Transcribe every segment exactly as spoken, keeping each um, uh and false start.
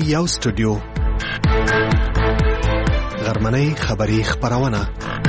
یو سټوډیو غرمنۍ خبری خبرونه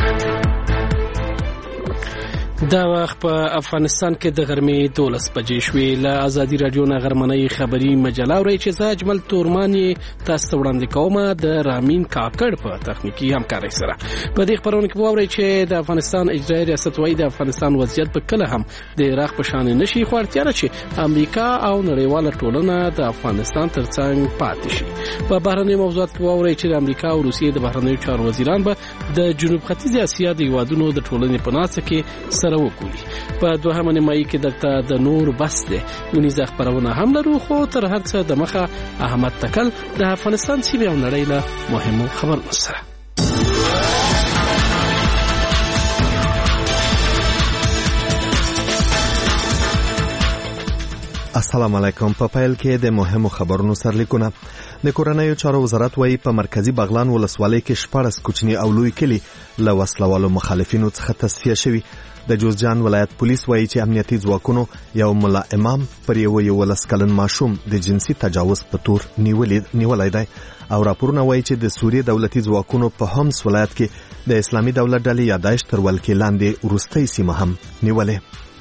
دا وخت په افغانستان کې د غرمې دولس بجې شوې. له ازادي رادیو نه غرمنۍ خبری مجله اورئ چې زه اجمل تورمانی تاسو ته وړاندې کوم د رامین کاکړ په تخنیکی همکارۍ سره. په دې خبرونه کې واورئ چې د افغانستان اجرایي ریاست وايي د افغانستان وضعیت په کله هم د عراق په شان نشي خو اړتیا ده چې امریکا او نړیواله ټولنه د افغانستان ترڅنګ پاتې شي. په بهرنۍ موضوعات کې واورئ چې د امریکا او روسیې د بهرنیو چارو وزیران به د جنوب ختیځ اسیا د هیوادونو د ټولنې په ناسته کې وګوري. په دوهمه نیمایي کې دلته د نور بس ده ونیزه خبرونه هم لرو، خو تر هر څه د مخه احمد تکل د افغانستان سیمه او نړۍ له مهمو خبرونو سره. السلام علیکم. په پیل کې د مهمو خبرونو سرلیکونه. د کورنیو چارو وزارت وايي په مرکزی بغلان ولسوالۍ کې شپږ کوچني او لوی کلی له وسلوالو مخالفینو څخه تصفیه شوي. د جوزجان ولایت پولیس وايي چې امنیتي ځواکونو یو ملا امام پر یو یولس کلن ماشوم د جنسي تجاوز په تور نیولای دی او راپورونه وايي چې د سوریې دولتي ځواکونو په همس ولایت کې د اسلامي دولت ډلې یا داعش تر ولکې لاندې وروستۍ سیمه هم نیولې.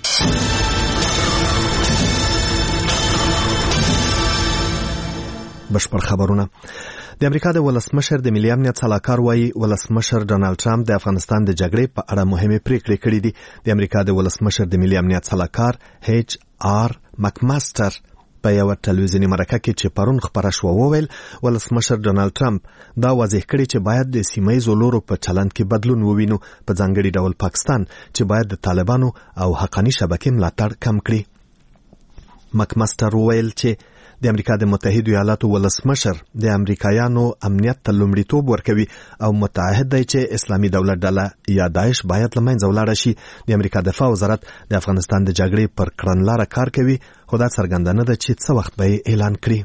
بشپړ خبرونه. د امریکا د ولسمشر د ملي امنیت صلاحکار وايي ولسمشر ډونالد ټرمپ د افغانستان د جګړې په اړه مهمه پریکړه کړې دي. د امریکا د ولسمشر د ملي امنیت صلاحکار ایچ آر مکماستر په یو ټلویزیوني مرکه کې چې پرون خبره شو وویل ولسمشر ډونالد ټرمپ دا واضح کړی چې باید د سیمایي لورو په چلند کې بدلون ووینو، په ځانګړي ډول پاکستان چې باید د طالبانو او حقاني شبکې ملاتړ کم کړي. مکماستر وویل چې د امریکا د متحده ایالاتو ولسمشر د امریکایانو امنیت ته لومړیتوب ورکوي او متعهد دی چې اسلامي دولت ډله یا داعش باید له منځه ولاړ شي. د امریکا دفاع وزارت د افغانستان د جګړې پر کړنلاره کار کوي، خو دا څرګندونه ده چې څه وخت به اعلان کړي.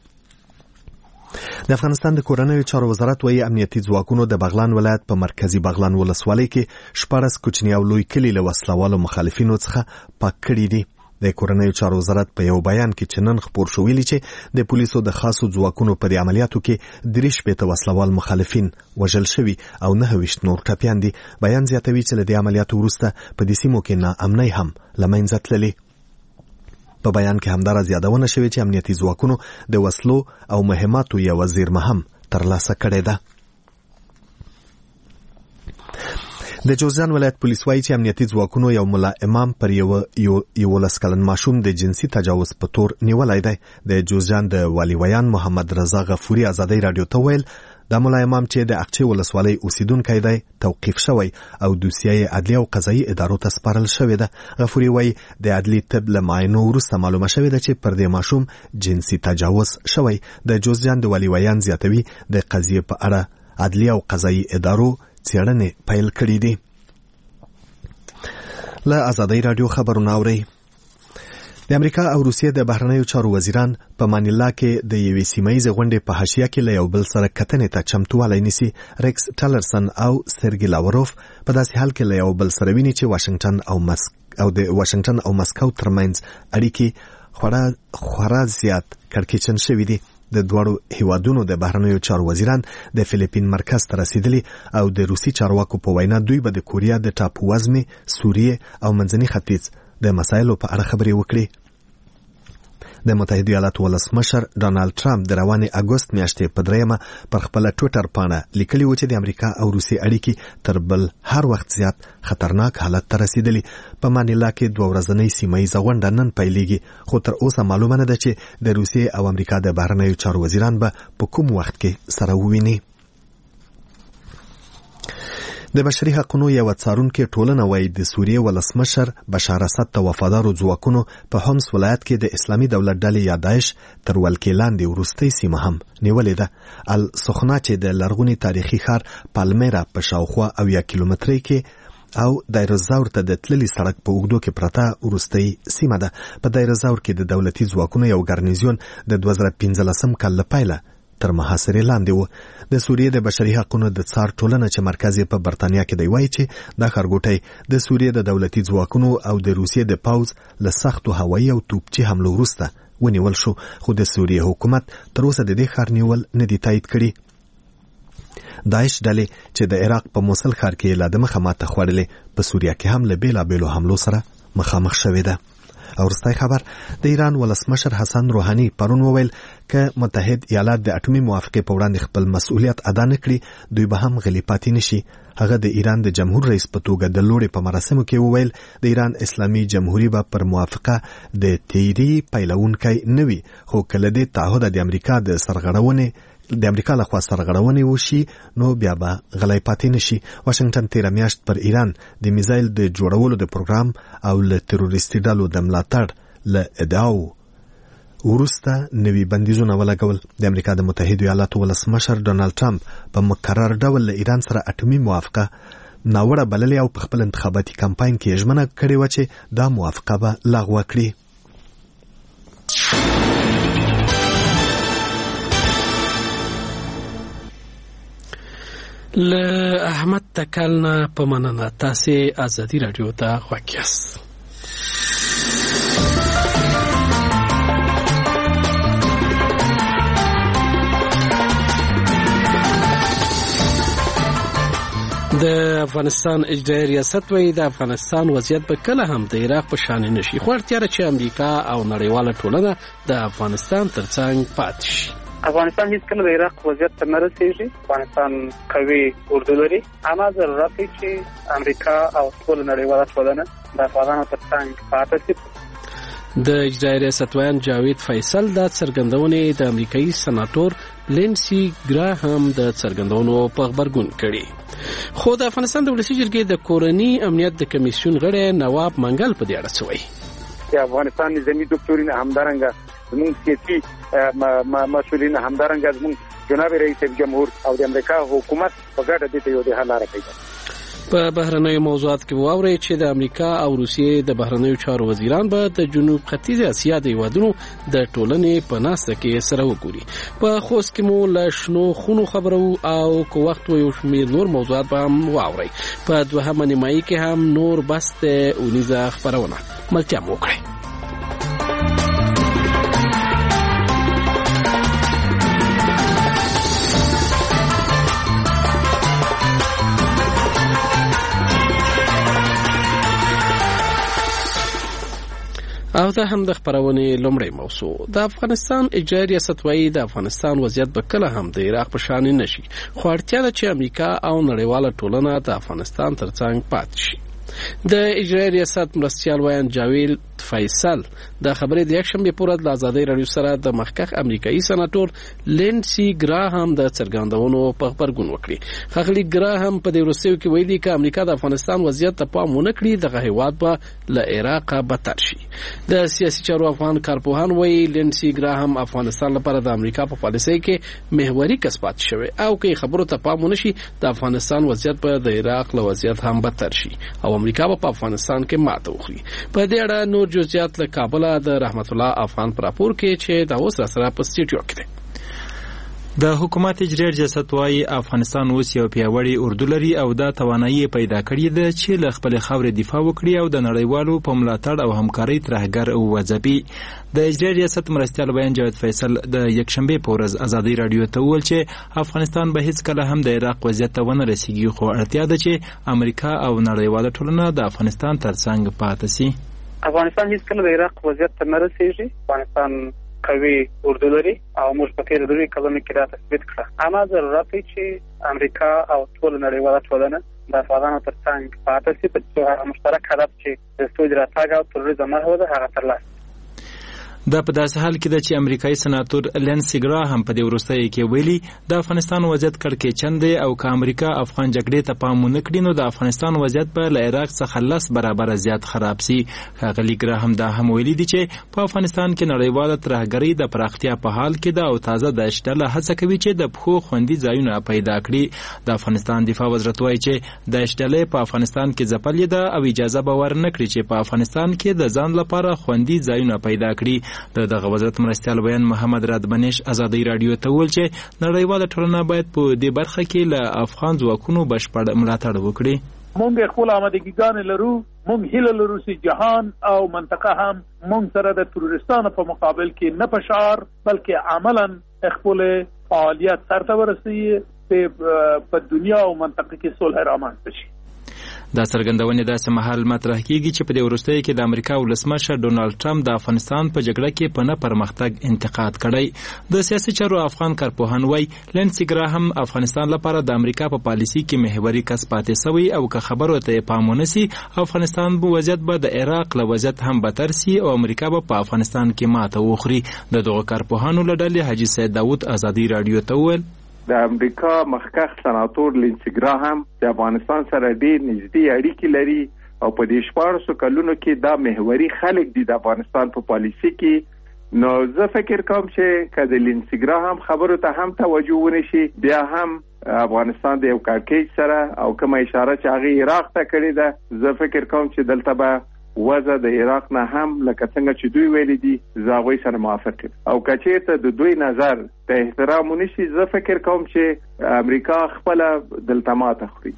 د افغانستان د کورنیو چارو وزارت وايي امنیتي ځواکونو د بغلان ولایت په مرکزی بغلان ولسوالۍ کې شپږ کوچني او لوی کلی له وسلوالو مخالفینو څخه پاک کړي دي. د کورنیو چارو وزارت په یو بیان کې چې نن خبر شو ویلي چې د پولیسو د خاصو ځواکونو په عملیاتو کې درې شپېته وسلوال مخالفین وژل شوي او نهه ویشت نور ټپیان دي. بیان زیاتوي چې له دې عملیاتو وروسته په دې سیمو کې ناامنۍ هم له منځه تللې. په بیان کې همدارس یادونه شوې چې امنیتي ځواکونو د وسلو او مهماتو یوه زیرمه هم ترلاسه کړې ده. د جوزجان ولایت پولیس وايي چې امنیتي ځواکونو یو ملا امام پر یو یولس کلن ماشوم د جنسي تجاوز په تور نیولای دی. د جوزجان د والي ویان محمد رضا غفوري ازادي رادیو ته ویل د ملا امام چې د اقچې ولسوالۍ اوسیدونکی دی توقیف شوی او دوسیه عدلیه او قضایي ادارو ته سپارل شوې ده. غفوري وايي د عدلي طب له معاینو وروسته معلومه شوې ده چې پر دې ماشوم جنسي تجاوز شوی. د جوزجان د والي ویان زیاتوي د قضیې په اړه عدلیه او قضایي ادارو څېړنې پیل کړې دي. له ازادي رادیو خبرونه اورئ. د امریکا او روسیې د بهرنیو چارو وزیران په مانیلا کې د یوې سیمایي غونډې په حاشیه کې له یو بل سره کتنې ته چمتووالی نیسي. ریکس ټلرسن او سرګي لاوروف په داسې حال کې له یو بل سره ویني چې واشنگټن او مسک او د واشنگټن او مسکو ترمنځ اړیکې خورا خورا زیات کړکېچن شوي دي. د دوړو هیوادونو د بهرنیو چارو وزیران د فلیپین مرکز ته رسیدلی او د روسي چارواکو په وینا دوی به د کوریا د ټاپو وزمې، سوریې او منځني ختیځ د مسایلو په اړه خبرې وکړي. د متحده ایالاتو ولسمشر ډونالد ټرمپ د روانې اګوست میاشتې په دریمه پر خپل ټویټر پاڼه لیکلي و چې د امریکا او روسي اړیکې تر بل هر وخت زیات خطرناک حالت ته رسیدلي. په مانیلا کې دوه ورځنۍ سیمایي غونډه نن پیلېږي، خو تر اوسه معلومه نه ده چې د روسیې او امریکا د بهرنیو چارو وزیران به په کوم وخت کې سره وویني. د بشري حقوقو یو څارونکي ټولنه وايي د سوریې ولسمشر بشار اسد ته وفادارو ځواکونو په همس ولایت کې د اسلامي دولت ډلې یا داعش تر ولکې لاندې وروستۍ سیمه هم نیولې ده. السخنا چې د لرغوني تاریخي ښار پالمیرا په شاوخوا اویا کیلومترۍ کې او دایرزاور ته د تللي سړک په اوږدو کې پرته وروستۍ سیمه ده. په دایرزاور کې د دولتي ځواکونو یو ګارنیزیون د دوه زره پنځلسم کال له پیله تر محاصرې لاندې و. د سوریې د بشري حقوقو د څار ټولنه چې مرکز یې په برتانیا کې دی وایي چې دا ښارګوټی د سوریې د دولتي ځواکونو او د روسیې د پوځ له سختو هوایي او توپچي حملو وروسته ونیول شو، خو د سوریه حکومت تر اوسه د دې ښار نیول نه دی تایید کړي. داعش ډلې چې د عراق په موصل ښار کې لا د مخه ماته خوړلې، په سوریه کې هم له بېلابېلو حملو سره مخامخ شوې ده. او وروستی خبر، د ایران ولسمشر حسن روحاني پرون وویل که متحد ایالات د اټومي موافقې په وړاندې خپل مسؤلیت ادا نه کړي، دوی به هم غلی پاتې نشي. هغه د ایران د جمهور رئیس په توګه د لوړې په مراسمو کې وویل د ایران اسلامي جمهوریت به پر موافقه د تیری پیلوونکی نه وي، خو کله دې تعهد د امریکا د سرغړونې د امریکا لخوا سرغړونې وشي نو بیا به غلی پاتې نشي. واشنگټن تیره میاشت پر ایران د میزایل د جوړولو د پروګرام او له تروریستي ډلو د ملاتړ له ادعاو وروسته نوي بندیزونه ولګول. د امریکا د متحدو ایالاتو ولسمشر ډونالد ټرمپ په مکرر ډول له ایران سره اټومي موافقه ناوړه بللې او په خپل انتخاباتي کمپاین کې ژمنه کړې وه چې دا موافقه به لغوه کړي. له احمد تکل نه په مننه. تاسې ازادي راډیو ته غوږ یاست. د افغانستان اجرایي ریاست وایي د افغانستان وضعیت به کله هم د عراق په شان نشي، خو اړتیا ده چې امریکا او نړیواله ټولنه د افغانستان ترڅنګ پاتې شي. افغانستان هیڅ کله د عراق وضعیت ته نه رسېږي. افغانستان قوي اردو لري، اما ضرورت دی چې امریکا او ټوله نړیواله ټولنه د افغانانو ترڅنګ پاتې شي. د اجرایي ریاست ویان جاوید فیصل دا څرګندونې د امریکایي سناتور لینسی ګراهام د څرګندونو په خبرګون کړي. خو د افغانستان د ولسي جرګې د کورني امنیت د کمیسیون غړی نواب منګل په دې اړه څه وایي. چې افغانستان نظامي دکتورین همدارنګه زموږ سیاسي مسؤلین همدارنګه زموږ جناب رئیس جمهور او د امریکا حکومت په ګډه دې ته یو د حل لاره پیدا. په بهرنیو موضوعات کې واوري چې د امریکا او روسیې د بهرنیو چارو وزیران به د جنوب ختیځ اسیا د هیوادونو د ټولنې په ناسته کې سره وګوري. په خوست کې مو له شنو خونو خبرو او کو وخت و یو شمېر نور موضوعات به هم واوري. په دوهمه نیمایي کې هم نور بس د اونیزه خبرونه ملتیا مو کړئ. او دا هم د خبرونې لومړی موضوع. د افغانستان اجرایي ریاست وایي د افغانستان وضعیت به کله هم د عراق په شان نشي، خو اړتیا ده چې امریکا او نړیواله ټولنه د افغانستان ترڅنګ پاتې شي. د اجرایي ریاست مرستیال ویان جاوید فیصل د خبرې د یکشنبه پورې د آزادۍ راډیو سره د مخکښ امریکایي سناتور لینسی ګراهام د څرګندونو په خبرګون وکړي. ښاغلي ګراهام په دې وروستیو کې ویلي چې امریکا د افغانستان وضعیت ته پام ونه کړي دغه هیواد به له عراق بدتر شي. د سیاسي چارو افغان کارپوهان وایي لینسی ګراهام افغانستان لپاره د امریکا په پالیسۍ کې محوري کسبات شوی او که خبرو ته پام ونه شي د افغانستان وضعیت به د عراق له وضعیت هم بدتر شي او امریکا به په افغانستان کې ماته وخوري. په دې اړه نور جزئیات له کابل د رحمت الله افغان پر راپور کې چې دا اوس را سره په سټډیو کې دی. د حکومت اجرایي ریاست وايي افغانستان اوس یو پیاوړی اردو لري او دا توانایي پیدا کړې ده چې له خپل خاورې دفاع وکړي او د نړیوالو په ملاتړ او همکارۍ ترهګر وځبي. د اجرایي ریاست مرستیال بیان جاوید فیصل د یکشنبه په ورځ ازادي رادیو ته وویل چې افغانستان به هیڅ کله هم د عراق وضعیت ته ونه رسیږي، خو اړتیا ده چې امریکا او نړیواله ټولنه د افغانستان ترڅنګ پاتې شي. افغانستان هیڅ کله د عراق وضعیت ته نه رسیږي. افغانستان قوي اردو لري او موږ په تیر دوه کلونو کې دا تثبیت کړه. اما ضرورت دی چې امریکا او ټول نړیواله ټولنه د افغانانو ترڅنګ پاتې شي په مشترک هدف چې د سوج راتګ او تروریزم محو ده هغه ترلاسه. دا په داسې حال کې ده چې امریکایي سناتور لینسی ګراهام په دې وروستیو کې ویلي د افغانستان وضعیت کړکېچن دی او که امریکا افغان جګړې ته پام ونه کړي نو د افغانستان وضعیت به له عراق څخه لس برابره زیات خراب سي. ښاغلي ګراهام دا هم ویلي دي چې په افغانستان کې نړیواله ترهګرۍ د پراختیا په حال کې ده او تازه داعش ډله هڅه کوي چې د پښو خوندي ځایونه پیدا کړي. د افغانستان دفاع وزارت وایي چې داعش ډله په افغانستان کې ځپلې ده او اجازه به ورنکړي چې په افغانستان کې د ځان لپاره خوندي ځایونه پیدا کړي. د دغه وزارت مرستیال بیان محمد رادبنش ازادي رادیو ته ویل چې نړیواله ټولنه باید په دې برخه کې له افغان ځواکونو بشپړ ملاتړ وکړي. مونږ خپل آمادګیګان لرو، مونږ هیله لرو چې جهان او منطقه هم مونږ سره د تروریستانو په مقابل کې نه په شعار بلکې عملاً خپل فعالیت سرته ورسوي په دنیا او منطقه کې صلح رامنځته شي. دا څرګندونې داسې مهال مطرح کیږي چې په دې وروستیو کې د امریکا ولسمشر ډونالډ ټرمپ د افغانستان په جګړه کې په نه پرمختګ انتقاد کړی. د سیاسي چارو افغان کارپوهان وایي لینسي ګراهم افغانستان لپاره د امریکا په پالیسي کې محوري کس پاتې سوی او که خبرو ته پام ونه سي افغانستان به وضعیت به د عراق له وضعیت هم بدتر سي او امریکا به په افغانستان کې ماته وخوري. د دغو کارپوهانو له ډلې حاجي سید داود ازادي رادیو ته وویل د امریکا مخکښ سناتور لینسي ګراهم د افغانستان سره ډېر نږدې اړیکې لري او په دې شپاړسو کلونو کې دا محوري خلک دي د افغانستان په پالیسي کې. نو زه فکر کوم چې که د لینسي ګراهم خبرو ته هم توجه ونه شي بیا هم افغانستان د یو کړکېچ سره او کومه اشاره چې هغې عراق ته کړې ده زه فکر کوم چې دلته به وضع د عراق نه هم لکه څنګه چې دوی ویلي دي زه هغوی سره موافق یم او که چېرته د دوی نظر ته احترام ونه شي زه فکر کوم چې امریکا خپله دلته ماته خوري.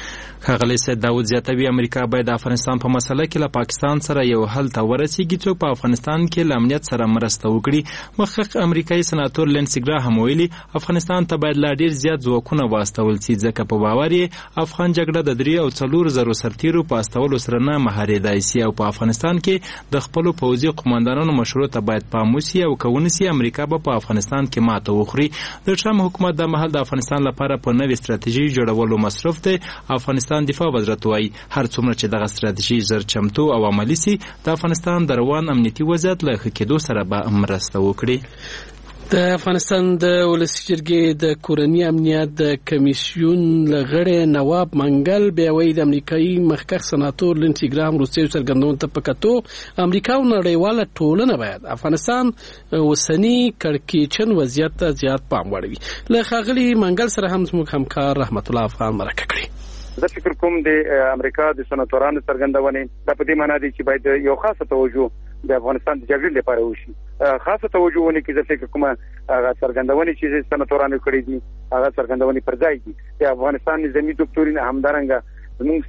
ښاغلی سید داود زیاتوي امریکا باید د افغانستان په مسله کې له پاکستان سره یو حل ته ورسیږي څوک په افغانستان کې له امنیت سره مرسته وکړي. مخکښ امریکایي سناتور لینسي ګراهم ویلي افغانستان ته باید لا ډېر زیات ځواکونه واستول سي ځکه په باور یې افغان جګړه د درې او څلور زرو سرتیرو په استولو سره نه مهارېدای سي او په افغانستان کې د خپلو پوځي قماندانانو مشورو ته باید پام وسي او که ونه سي امریکا به په افغانستان کې ماته وخوري. د ټرمپ حکومت د مهال د افغانستان لپاره په نوې ستراتیژي جوړولو مصروف دی. افغانستان دفاع وزارت وايي هر څومره چې دغه ستراتیژي زر چمتو او عملي سي د افغانستان د روان امنیتي وضعیت له ښه کېدو سره به مرسته وکړي. د افغانستان د ولسي جرګې د کورني امنیت د کمیسیون لغړی نواب منګل بیا وایي د امریکایي مخکښ سناتور لینسي ګراهم وروستیو څرګندونو ته په کتو امریکا او نړیواله ټولنه باید افغانستان اوسني کړکېچن وضعیت ته زیات پام واړوي. له ښاغلي منګل سره هم زموږ همکار رحمت الله افغان مرکه کړې. زه فکر کوم د امریکا د سناتورانو څرګندونې دا په دې معنا دی چې باید یو خاصه توجه د افغانستان د جګړې لپاره وشي. خاصه توجه ونه کې زه فکر کوم هغه څرګندونې چې سناتورانو کړې دي هغه څرګندونې پر ځای دي. د افغانستان نظامي دکتورین همدارنګه زموږ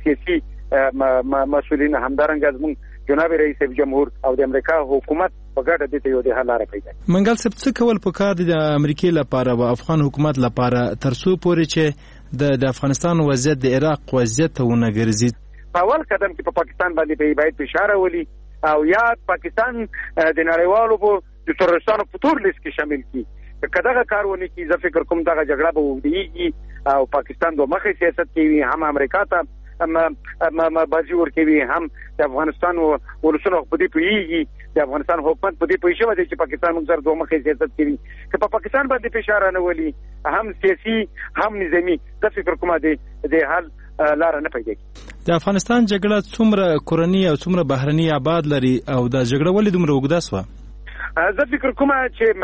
سیاسي مسؤلین همدارنګه زموږ جناب رئیس جمهور او د امریکا حکومت په ګډه د دې یو د حل لاره پیدا. منګل صاحب څه کول پکار دي د امریکای لپاره او افغان حکومت لپاره ترڅو پورې چې د د افغانستان وضعیت د عراق وضعیت ته ونه ګرځي؟ په اول قدم کې په پاکستان باندې باید فشار ولي او یا پاکستان د نړیوالو په تروریستانو په تور لیست کې شامل کړي. که دغه کارونه کې زه فکر کوم دغه جګړه به وږدېږي او پاکستان دوه مخې سیاست کوي هم امریکا ته ما بازی ورکوي هم د افغانستان ولسونو په دې پوهیږي د افغانستان حکومت په دې پوه شوی دی چې پاکستان موږ سره دوه مخې سیاست کوي. که په پاکستان باندې فشار نه ولي هم سیاسي هم نظامي زه فکر کوم دی د حل لاره نه پیدا کیږي. د افغانستان جګړه څومره کورنی او څومره بهرني آباد لري او د جګړه ولې دومره اوږده سوه؟ زه فکر کوم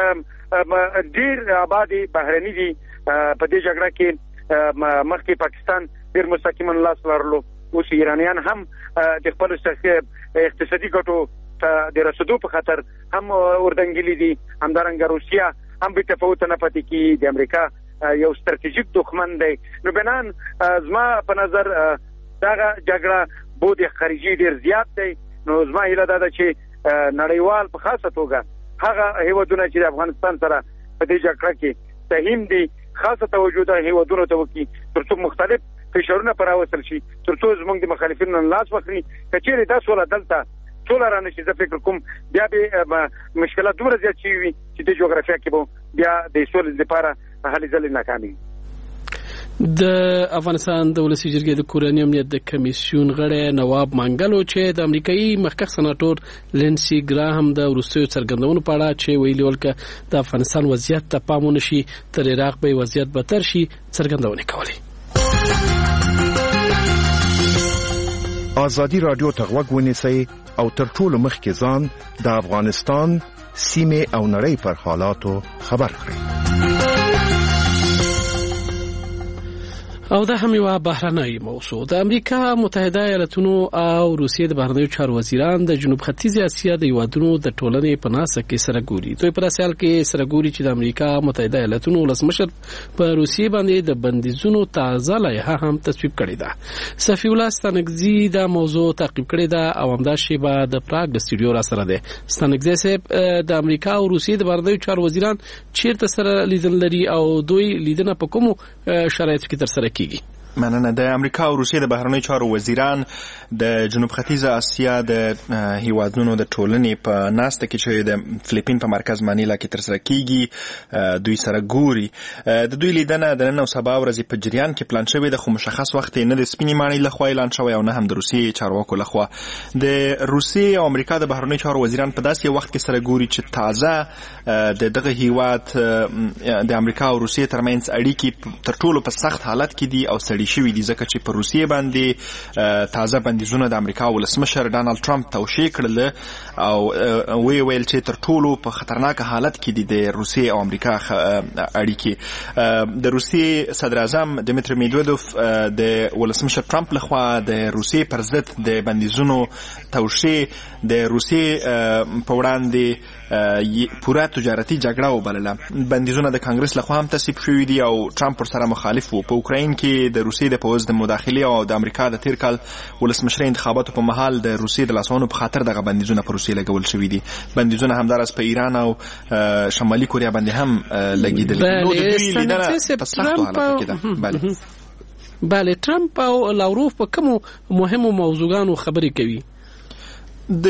چې ډېر آباد بهرني دي په دې جګړه کې. مخکې پاکستان ډېر مستقیما لاس لرلو اوس ایرانیان هم د خپل اقتصادي ګټو ته د رسېدو په خاطر هم اردنګلي دي. همدارنګه روسیه هم بې تفاوته نه پاتې کېږي د امریکا یو ستراتیژیک دښمن دی. نو بنان زما په نظر دغه جګړه بود خارجي ډېر زیات دی. نو زما هیله دا ده چې نړیوال په خاصه توګه هغه هیوادونه چې د افغانستان سره په دې جګړه کې سهیم دي خاصه توجه د هیوادونو ته وکړي ترڅو مختلف فشارونه پر راوستل شي ترڅو زموږ د مخالفینو لاس واخلي. که چیرې دا سوله دلته سوله رانه شي زه فکر کوم بیا به مشکلات دومره زیات شي وي چې د جغرافیا کې به بیا د سولې لپاره هلې ځلې ناکامي. د افغانستان د ولسي جرګې د کورني امنیت د کمیسیون غړی نواب منګل چې د امریکایي مخکښ سناتور لینسي ګراهم د وروستیو څرګندونو په اړه چې ویلي ول که د افغانستان وضعیت ته پام ونه شي تر عراق به وضعیت بدتر شي څرګندونې کولې. آزادي رادیو ته غوږ ونیسئ او تر ټولو مخکې ځان د افغانستان سیمې او نړۍ پر حالاتو خبر کړئ. او دا هم یو بهرنۍ موضوع. د امریکا متحده ایالاتونو او روسیې د بهرنیو چارو وزیران د جنوب ختیځ اسیا د یوادونو د ټولنې په ناسه کې سره ګوري. دوی پر اساس کې سره ګوري چې د امریکا متحده ایالاتونو ولسمشر په روسیې باندې د بندیزونو تازه لایحه هم تصویب کړې ده. صفی الله ستانکزی دا موضوع تعقیب کړې ده او همدا شیبه د پراګ د سټوډیو را سره ده. ستانکزی صاحب د امریکا او روسیې د بهرنیو چارو وزیران چیرته سره لیدل لري او دوی لیدنه په کومو شرایطو کې تر سره کیږي؟ مننه. د امریکا او روسیې د بهرنیو چارو وزیران د جنوب ختیځ اسیا د هیوادونو د ټولنې په ناسته کې چې د فلیپین په مرکز مانیلا کې ترسره کیږي دوی سره ګوري. د دوی لیدنه د نن او سبا ورځې په جریان کې پلان شوې ده، خو مشخص وخت نه د سپینې ماڼۍ لخوا اعلان شوی او نه هم د روسیې چارواکو لخوا. د روسیې او امریکا د بهرنیو چارو وزیران په داسې وخت کې سره ګوري چې تازه د دغه هیواد د امریکا او روسیې ترمنځ اړیکې تر ټولو په سخت حالت کې دي او شوی دي، ځکه چې په روسیې باندې تازه بندیزونه د امریکا ولسمشر ډانلډ ټرمپ توشیح کړل او وی ویل چې تر ټولو په خطرناک حالت کې دي د روسیې او امریکا اړیکې. د روسیې صدر اعظم دمیتری میدودوف د ولسمشر ټرمپ لخوا د روسیې پر ضد د بندیزونو توشیح د روسیې په وړاندې پوره تجارتي جګړه وبلله. بندیزونه د کانګرس لخوا هم تصویب شوي دي او ټرمپ ورسره مخالف وو. په اوکراین کې د روسیې د پوځ د مداخلې او د امریکا د تیر کال ولسمشر انتخاباتو په مهال د روسیې د لاسوهنو په خاطر دغه بندیزونه پر روسیې لګول شوي دي. بندیزونه همداراز په ایران او شمالي کوریا باندې هم لګیدل. نو د دوی لیدنه په سختو حالاتو کې ده. بله بله ټرمپ او لاوروف په کومو مهمو موضوعاتو خبرې کوي؟ د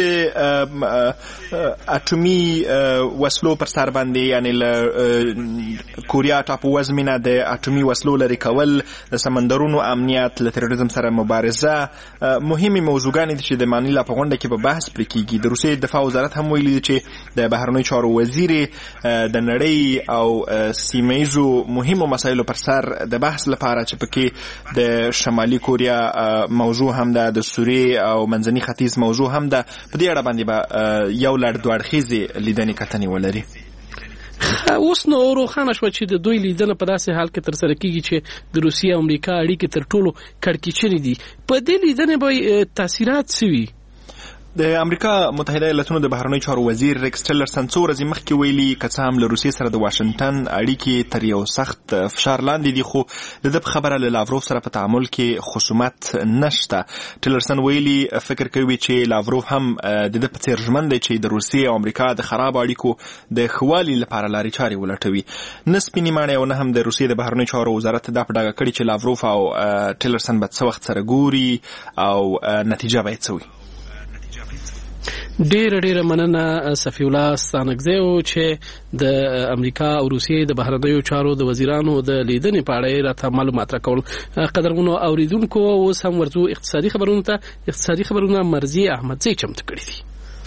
اټومي وسلو پر سر باندې، یعنی له کوریا ټاپو وزمینه د اټومي وسلو لري کول، د سمندرونو امنیت، له تروریزم سره مبارزه، مهمه موضوعګانې دي چې د مانیلا په غونډه کې به بحث پرې کیږي. د روسیې دفاع وزارت هم ویلي چې د بهرنیو چارو وزیر د نړۍ او سیمه‌ایزو مهمو مسایلو پر سر د بحث لپاره چې پکې د شمالي کوریا موضوع هم ده، د سوریې او منځني ختیځ موضوع هم ده، په دې اړه باندې به یو لړ دوه اړخیزې لیدنې کتنې ولري. اوس نو روښانه شوه چې د دوی لیدنه په داسې حال کې ترسره کیږي چې د روسیې او امریکا اړیکې تر ټولو کړکېچنې دي. په دې لیدنې به تاثیرات څه وي؟ د امریکا متحده ایالاتونو د بهرنیو چارو وزیر ریکس ټیلرسن څو ورځې مخکې ویلي که څه هم له روسیې سره د واشنګټن اړیکې تر یو سخت فشار لاندې دي، خو د ده په خبره له لاوروف سره په تعامل کې خصومت نشته. ټیلرسن ویلي فکر کوي چې لاوروف هم د ده په څیر ژمن دی چې د روسیې او امریکا د خراب اړیکو د ښه والي لپاره لارې چارې ولټوي. نه سپینې ماڼۍ او نه هم د روسیې د بهرنیو چارو وزارت دا په ډاګه کړي چې لاوروف او ټیلرسن به څه وخت سره ګوري او نتیجه به یې څه وي. ډیره ډیره مننه صفی الله ستانکزی چې د امریکا او روسیې د بهرنیو چارو د وزیرانو د لیدنې په اړه راته معلومات راکول. قدرمنو اوریدونکو اوس هم ورځو اقتصادي خبرونو ته. اقتصادي خبرونه مرضی احمدزی چمتو کړي دي.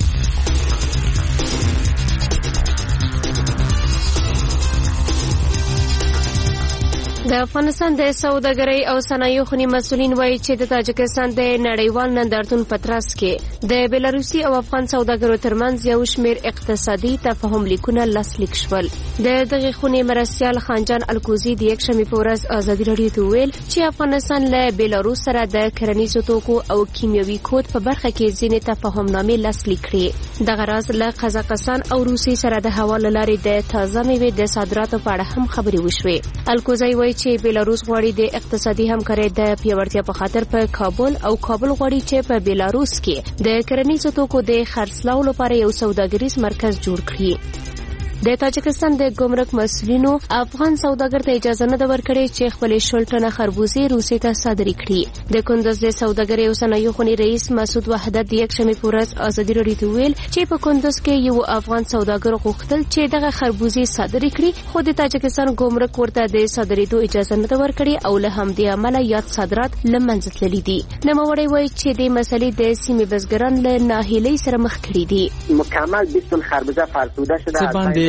د افغانستان د سوداګرۍ او صنایعو خونی مسولین وایي چې د تاجکستان د نړیوال نندارتون په ترڅ کې د بلاروسي او افغان سوداګرو ترمنځ یو شمېر اقتصادي تفاهم لیکونه لاسلیک شول. د دغه خونی مرستیال خانجان الکوزي د یک شنبې په ورځ ازادي راډیو ته ویل چې افغانستان له بلاروس سره د کرنیزو توکو او کیمیاوي کود په برخه کې ځینې تفاهمنامې لاسلیک کړې. دغه راز له قزاقستان او روسیې سره د هوا له لارې د تازه میوې د صادراتو په اړه هم خبرې وشوې. الکوزي وایي چې بلاروس غواړي د اقتصادي همکارۍ د پیاوړتیا په خاطر په کابل او کابل غواړي چې په بلاروس کې د کرنیزو توکو د خرڅلاو لپاره یو سوداګریز مرکز جوړ کړي. د تاجکستان د ګمرک مسؤلینو افغان سوداګر ته اجازه نه ورکړې چې خپل شل ټنه خربوزې روسیې ته صادرې کړي. د کندز د سوداګرۍ او صنایعو خونی رئیس مسعود وحدت د یک شنبې په ورځ ازادي راډیو ته ویل چې په کندز کې یو افغان سوداګر غوښتل چې دغه خربوزې صادرې کړي، خو د تاجکستان ګمرک ورته د صادرېدو اجازه نه ورکړې او له همدې امله یاد صادرات له منځه تللي دي. نوموړی وایي چې د مسلې د سیمې بزګران له ناهیلۍ سره مخ کړي دي. مکمل بیست تن خربوزه فرسوده شده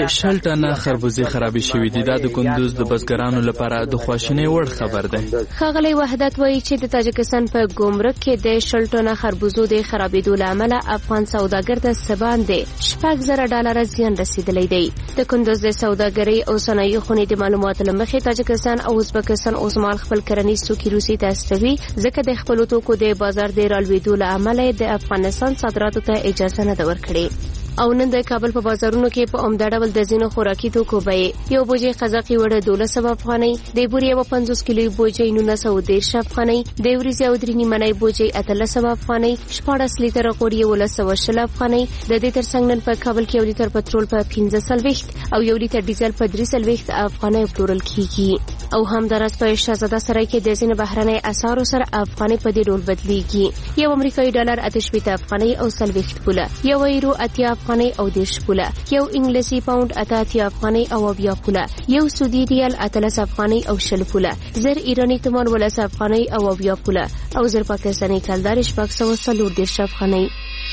شل ټنه خربوزې خرابې شوې دي. دا د کندوز د بزګرانو لپاره د خواشینۍ وړ خبر دی. ښاغلی وحدت وایي چې د تاجکستان په ګمرک کې د شل ټنه خربوزو د خرابېدو له امله افغان سوداګر ته څه باندې شپږ زره ډالره زیان رسېدلی دی. د کندوز د سوداګرۍ او صنایعو خونې د معلوماتو له مخې تاجکستان او ازبکستان اوسمهال خپل کرنیز توکي روسیې ته استوي، ځکه د خپلو توکو د بازار د رالوېدو له امله د افغانستان صادراتو ته اجازه نه ده ورکړې. او نن د کابل په بازارونو کې په عمده ډول د ځینو خوراکي توکو بیې یو بوجۍ قزاقي وړه دولس سوه افغانۍ، د بورې یوه پنځوس کیلوي بوجۍ نولس سوه دېرش افغانۍ، د وریځې او درې نیمنۍ بوجۍ اتلس سوه افغانۍ، شپاړس لیتره غوړ یولس سوه شل افغانۍ. د دې ترڅنګ نن په کابل کې یو لیتر پټرول په پنځه څلوېښت او یو لیتر ډیزل په درې څلوېښت افغانۍ پلورل کېږي. او همداراز په شهزاده سرای کې د ځینو بهرنۍ اسعارو سره افغانۍ په دې ډول بدلیږي. یو امریکایي ډالر اته شپېته افغانۍ او څلوېښت پوله، یو یورو اتیا افغانۍ او دېرش پوله، یو انګلیسي پاونډ اته اتیا افغانۍ او اویا پوله، یو سعودي ریال اتلس افغانۍ او شل پوله، زر ایراني تومان ولس افغانۍ او اویا پوله، او زر پاکستاني کلدار شپږ سوه څلور دېرش افغانۍ.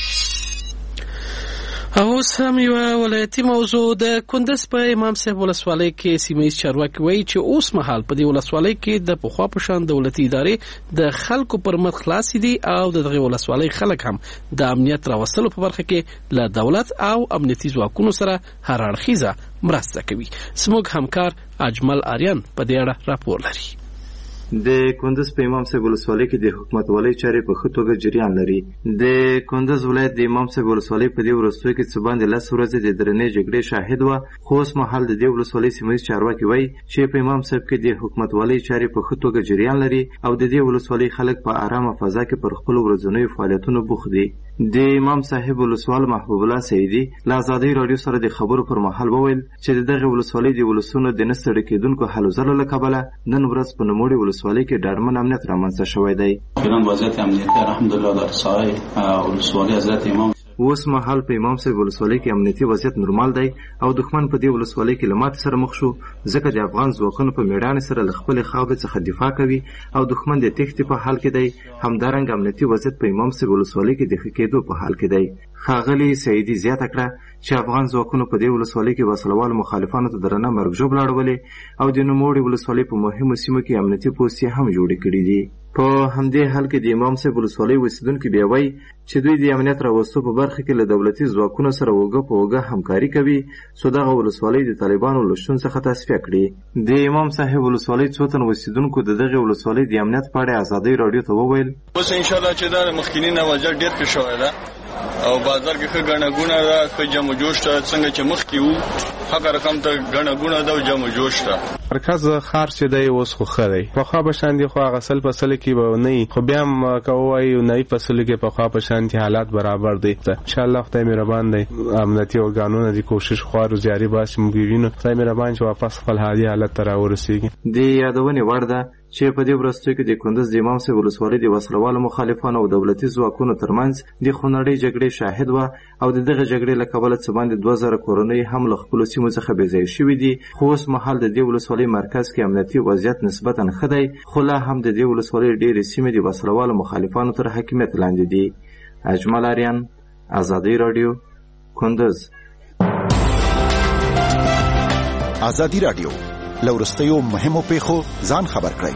اوس هم یوه ولایتي موضوع. د کندز په امام صاحب ولسوالۍ کې سیمه‌ییز چارواکي وایي چې اوس مهال په دې ولسوالۍ کې د پخوا په شان دولتي ادارې د خلکو پر مخ خلاصې دي او د دغه ولسوالۍ خلک هم د امنیت راوستلو په برخه کې له دولت او امنیتي ځواکونو سره هر اړخیزه مرسته کوي. زموږ همکار اجمل آریان په دې اړه راپور لري. د کندز په امام صاحب ولسوالۍ کې د حکومتولۍ چارې په ښه توګه جریان لري. د کندز ولایت د امام صاحب ولسوالۍ په دې وروستیو کې څه باندې لس ورځې د درنې جګړې شاهد وه، خو اوس مهال د دې ولسوالۍ سیمهییز چارواکي وایي چې په امام صاحب کې د حکومتولۍ چارې په ښه توګه جریان لري او د دې ولسوالۍ خلک په ارامه فضا کې پر خپلو ورځنیو فعالیتونو بوخت دي. د امام صاحب ولسوال محبوب الله سیدي له ازادۍ راډیو سره د خبرو پر مهال وویل چې د دغه ولسوالۍ د ولسونو د نه ستړي کېدونکو هلو ځلو له کبله نن ورځ په نوموړې ولسوالۍ کې ډاډمن امنیت رامنځته شوی دی. فعلا وضعیت امنیتی الحمدلله در ساحه ولسوالۍ حضرت امام اوس مهال په امام صاحب ولسوالۍ کې امنیتي وضعیت نورمال دی او دښمن په دې ولسوالۍ کې له ماتې سره مخ شو، ځکه د افغان ځواکونو په میړانې سره له خپلې خاورې څخه دفاع کوي او دښمن د تېښتې په حال کې دی. همدارنګه امنیتي وضعیت په امام صاحب ولسوالۍ کې د ښه کېدو په حال کې دی. ښاغلي سعیدي زیاته کړه چې افغان ځواکونو په دې ولسوالۍ کې وسلوالو مخالفانو ته درنه مرګ ژوبله اړولې او د نوموړې ولسوالۍ په مهمو سیمو کې امنیتي پوستې هم جوړې کړي دي. په همدې حال کې د امام صاحب ولسوالۍ اوسېدونکي بیا وایي چې دوی د امنیت راوستو په برخه کې له دولتي ځواکونو سره اوږه په اوږه همکاري کوي څو دغه ولسوالۍ د طالبانو له شتون څخه تصفیه کړي. د امام صاحب ولسوالۍ څو تن اوسېدونکو د دغې ولسوالۍ د امنیت په اړه ازادۍ راډیو ته وویل اوس انشاءالله چې دا مخکینی نه وضعیت ډېر ښه شوی ده او بازار کې ښه ګڼه ګوڼه ده، ښه جمع جوش ده، څنګه چې مخکې وو هغه رقم ته ګڼه ګوڼه ده او جمع جوش ده. مرکز ښار چې دی اوس خو ښه دی، پخوا په شان دي خو هغه سل په سل کې به نه وي، خو بیا هم که ووایي نوي فصلو کې پخوا په شانتي حالات برابر دی. انشاءالله خدای مهربان دی، امنیتي ارګانونه دي کوشش خوارو جاري باسي، موږ وینو خدای مهربان چې واپس خپل عادي حالت ته راورسېږي. د یادونې وړ ده چې په دې وروستیو کې د کندز د امام صاحب ولسوالۍ د وسلوالو مخالفانو او دولتي ځواکونو ترمنځ د خونړۍ جګړې شاهد وه او د دغه جګړې له کبله څه باندې دوه زره کورنۍ هم له خپلو سیمو څخه بېځایه شوي دي. خو اوس مهال د دې ولسوالۍ مرکز کې امنیتي وضعیت نسبتا ښه دی، خو لا هم د دې ولسوالۍ ډېرې سیمې د وسلوالو مخالفانو تر حاکمیت لاندې دي. اجمل آریان، ازادۍ راډیو، کندز. ازادي راډیو له وروستیو مهمو پیښو ځان خبر کړئ.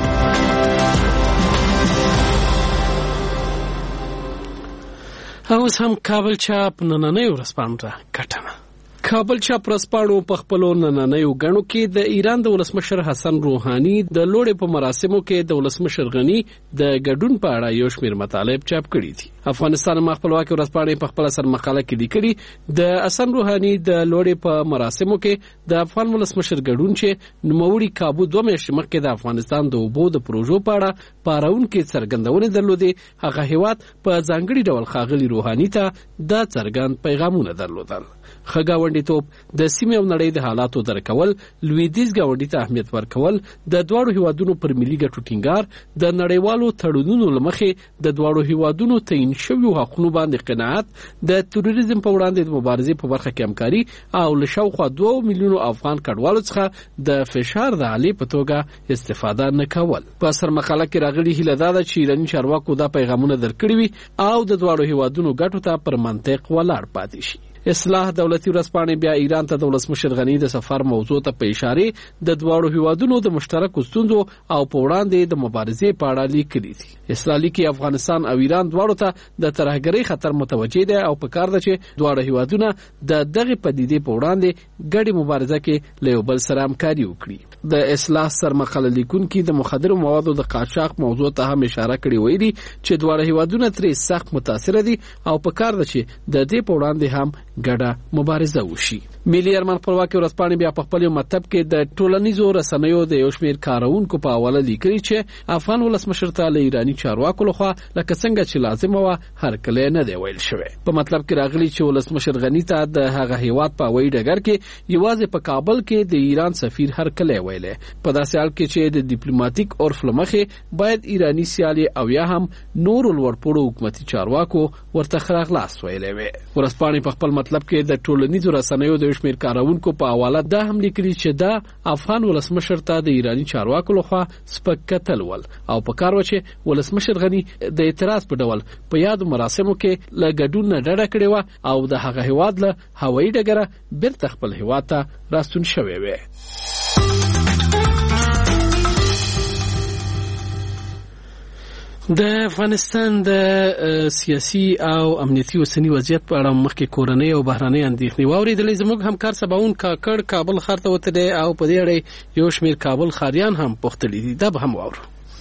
اوس هم کابل چاپ نننۍ ورځپاڼه کټنه. کابل چاپ ورځپاڼو په خپلو نننیو ګڼو کې د ایران د ولسمشر حسن روحاني د لوړې په مراسمو کې د ولسمشر غني د ګډون په اړه یو شمېر مطالب چاپ کړي دي. افغانستان خپلواکي ورځپاڼې په خپل سر مقاله کې لیکلي د حسن روحاني د لوړې په مراسمو کې د افغان ولسمشر ګډون چې نوموړي کابو دوه میاشتې مخکې د افغانستان د اوبو د پروژو په اړه پاراونکې څرګندونې درلودې، هغه هیواد په ځانګړي ډول ښاغلي روحاني ته دا څرګند پیغامونه درلودل. ښه ګاونډیتوب، د سیمې او نړۍ د حالاتو درک کول، لویدیځ ګاونډي ته اهمیت ورکول، د دواړو هیوادونو پر ملي ګټو ټینګار، د نړیوالو تړونونو له مخې د دواړو هیوادونو تعین شویو حقونو باندې قناعت، د تروریزم په وړاندې د مبارزې په برخه کې همکاري او له شاوخوا دوه میلیونو افغان کډوالو څخه د فشار د آلې په توګه استفاده نه کول. په سر مقاله کې راغلي هیله دا ده چې ایراني چارواکو دا پیغامونه درکړي وي او د دواړو هیوادونو ګټو ته پر منطق ولاړ پاتې شي. اصلاح دولتي ورځپاڼې بیا ایران ته د ولسمشر غني د سفر موضوع ته په اشاره د دواړو هیوادونو د مشترکو ستونزو او په وړاندې د مبارزې په اړه لیکلي دي. اصلاح لیکي افغانستان او ایران دواړو ته د ترهګرۍ خطر متوجه دی او په کار ده چې دواړه هیوادونه د دغه پدیدې په وړاندې ګډه مبارزه کې له یو بل سره همکاري وکړي. د اصلاح سرمقاله لیکونکي د مخدرو موادو د قاچاق موضوع ته هم اشاره کړې وې دي چې دواړه هیوادونه ترې سخت متاثر دي او په کار ده چې د دې په وړاندې هم ګډه مبارزه وشي. ملي ارمان خپلواکي ورځپاڼې بیا په خپل مطلب کې د ټولنیزو رسنیو د یو شمېر کارونکو په حواله لیکلي چې افغان ولسمشر ته له ایراني چارواکو لخوا لکه څنګه چې لازمه وه هرکلی نه دی ویل شوی. په مطلب کې راغلي چې ولسمشر غني ته د هغه هیواد په هوایي ډګر کې یوازې په کابل کې د ایران سفیر هرکلی ویلی. په داسې حال کې چې د ډیپلوماټیک عرف له مخې باید ایراني سیالي او یا هم نورو لوړپوړو حکومتي چارواکو ورته ښه راغلاست ویلی وی. ورځپاڼې په خپل مطلب کې د ټولنیزو رسنیو د یو شمېر کارونکو په حواله دا هم لیکلي چې دا افغان ولسمشر ته د ایراني چارواکو لخوا سپک کتل ول او په کار و چې ولسمشر غني د اعتراض په ډول په یادو مراسمو کې له ګډون نه ډډه کړې وه او د هغه هیواد له هوایي ډګره بیرته خپل هیواد ته راستون شوی وی. د افغانستان د سیاسي او امنیتي اوسنی وضعیت په اړه مخکې کورنۍ او بهرنۍ اندېښنې واورېدلې. زموږ همکار سباون کاکړ کابل ښار ته وتلی او په دې اړه یو شمېر کابل ښاریان هم پوښتلي دي. دا به هم واورو.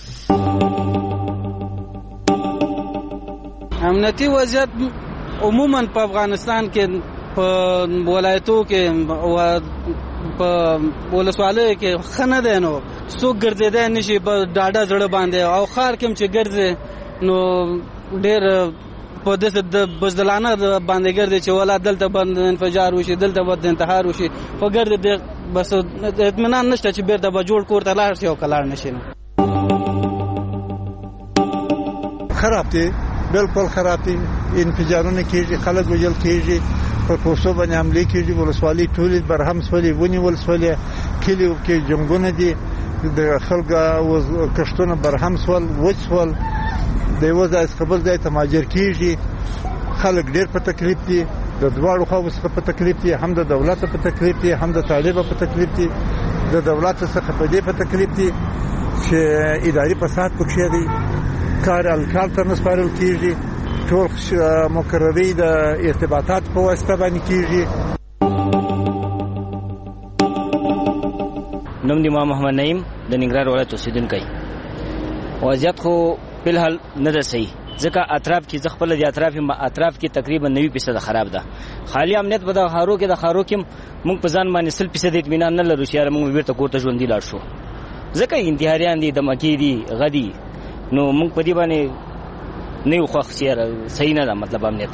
امنیتي وضعیت عموما په افغانستان کې په ولایتو کې په ولسوالیو کې ښه نه دی. نو څوک ګرځېدی نشي په ډاډه زړه باندې او ښار کې هم چې ګرځې نو ډېر په داسې د بزدلانه باندې ګرځې چې ولا دلته به انفجار وشي دلته به انتحار وشي خو ګرځې بس اطمینان نشته چې بیرته به جوړ کور ته لاړ شي او که لاړ نشي. خراب دی، بالکل خراب دی. انفجارونه کېږي، خلک وژل کېږي، پر پوستو باندې حملې کېږي، ولسوالۍ ټولې برهم سولې ونیول سولې، کلیو کې جنګونه دي، د خلکو کښتونه برهم سول وچ سول، د یوه ځای څخه بل ځای ته مهاجر کېږي. خلک ډېر په تکلیف دي، د دواړو خواو څخه په تکلیف دي، هم د دولت په تکلیف دي هم د طالبه په تکلیف دي. د دولت څخه په دې په تکلیف دي چې اداري فساد پکې دی، کار الکال ته نه سپارل کېږي، ټول مقرري د ارتباطات په واسطه باندې کېږي. نوم دی ما محمد نعیم د ننګرهار ولایت اوسیدونکی. وضعیت خو فلحال نه ده صحیح، ځکه اطراف کې زه خپله د اطراف اطراف کې تقریبا نوي فیصده خراب ده. خالي امنیت په دغه ښارو کې د ښارو کې موږ په ځان باندې سل فیصده اطمینان نه لرو چې یاره موږ بیرته کور ته ژوندي لاړ شو، ځکه انتحاریان دي، دمکې دي، غدي، نو موږ په دې باندې نه یو خوښ چې یاره صحیح نه ده مطلب امنیت.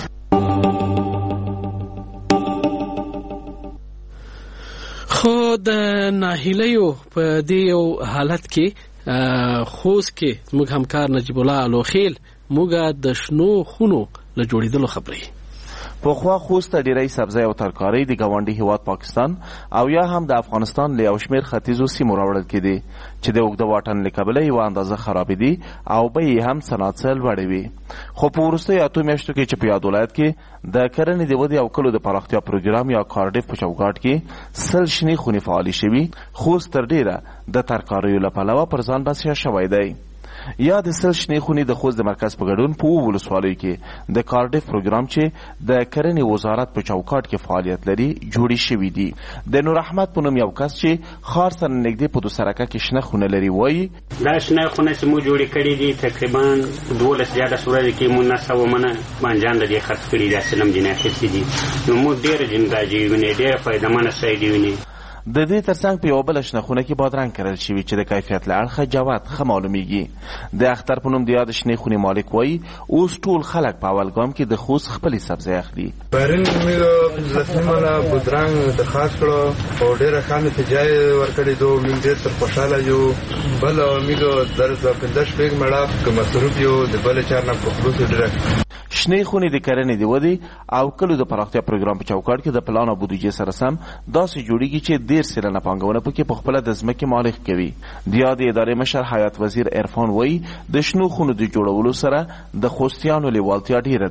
خو د ناهیلیو په دې یو حالت کې خوست کې موږ همکار نجیب الله الوخیل موږ د شنو خونو له جوړېدلو خبرې. پخوا خوست ته ډیری سبزی او ترکارۍ د ګاونډي هیواد پاکستان او یا هم د افغانستان له یو شمېر ختیځو سیمو راوړل کېدې چې د اوږده واټن له کبله یوه اندازه خرابېدې او بیې هم صنعت څه لوړې وې. خو په وروستیو اتو میاشتو کې چې په یاد ولایت کې د کرنې د ودې او کلو د پراختیا پروګرام یا کارډف په چوکاټ کې سل شنې خونې فعالې شوي، خوست تر ډېره د ترکاریو له پلوه پر ځان بسیا شوی دی. یا د سل شنې خونې د خوست د مرکز په ګډون په اووه ولسوالیو کې د کارډف پروګرام چې د کرنې وزارت په چوکاټ کې فعالیت لري جوړې شوي دي. د نور احمد په نوم یو کس چې ښار سره نږدې په دوسرکه کې شنه خونه لري وایي دا شنه خونه چې موږ جوړې کړي دي تقریبا دولس زیاته ورځې کې موږ نهه سوه منه بانجان د دې خرڅ کړي دا سلم جنې اخیستي دي. نو موږ ډېره جنګاجي وینې ډېره فایدهمنه سایډې وینې. د دې ترڅنګ په یوه بله شنه خونه کې بادرنګ کرل شوي چې د کیفیت له اړخه جواد ښه معلومیږي. د اختر په نوم د یاد شنې خونې مالک وایي اوس ټول خلک په اول ګام کې د خوست خپلې سبزۍ اخلي. پرون موږ پنځلس منه بادرنګ درخواست کړو او ډېره ښه نتیجه یې ورکړې ده. موږ ډېر تر خوشحاله یو. بله موږ در پنځه شپږ مړه که مصروف یو د بله چار نه په خلوص ډېره شنې خونې د کرنې د ودې او کلو د پراختیا پروګرام په چوکاټ کې د پلان او بودیجې سره سم داسې جوړیږي چې ډېر سلنه پانګونه پکې په خپله د ځمکې مالک کوي. د یادې ادارې مشر حیات وزیر عرفان وایي د شنو خونو د جوړولو سره د خوستیانو لیوالتیا ډېره ده.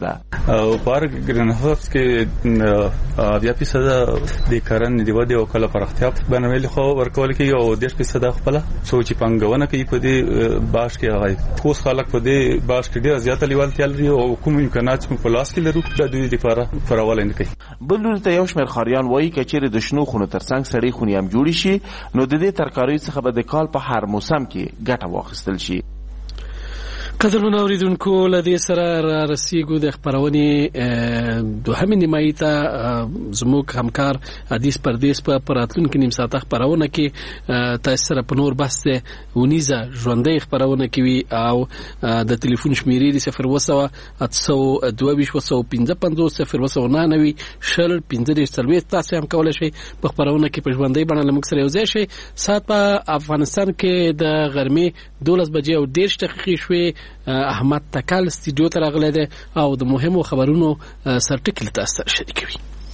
او پر ګرین هاوس کې بیا په صدا د کرن دی ودی او کله پرختیا بنویل خو ورکول کې او د دې صدا خپل سوچ پنګونه کوي په دې باش کې هغه کوس خلک په دې باش کې ډیر زیات لیوالتیا لري او کوم امکانات چې په لاس کې لرو د دوی لپاره فراوله نه کوي. بل ته یو شمېر خاریان وایي کچېر د شنو خونو ترڅنګ سړې خونې هم جوړې شي نو د دې ترکارۍ څخه به د کال په هر موسم کې ګټه واخیستل شي. قدرمن اوریدونکو له دې سره را رسیدو د خبرونې دوهمې نیمایي ته زموږ همکار حدیث پردیس په پراتلونکو نیم ساعته خبرونه کې تاسو سره په نور بحث ونیزه ژوندۍ خبرونه کوي او د ټلیفون شمیرې د صفر وسوه اته دوه ویش وسو پنځه پنځوس صفر وسو نه نوي شل پنځه دېرش څلوېښت تاسو هم کولی شئ په خبرونه کې په ژوندۍ بڼه له موږ سره یوځای شئ. ساعت په افغانستان کې د غرمې دولس بجې او دېرش دقیقې شوې. احمد تکل استودیو ته راغلی دی او د مهمو خبرونو سرټکي تاسو سره شریکوي.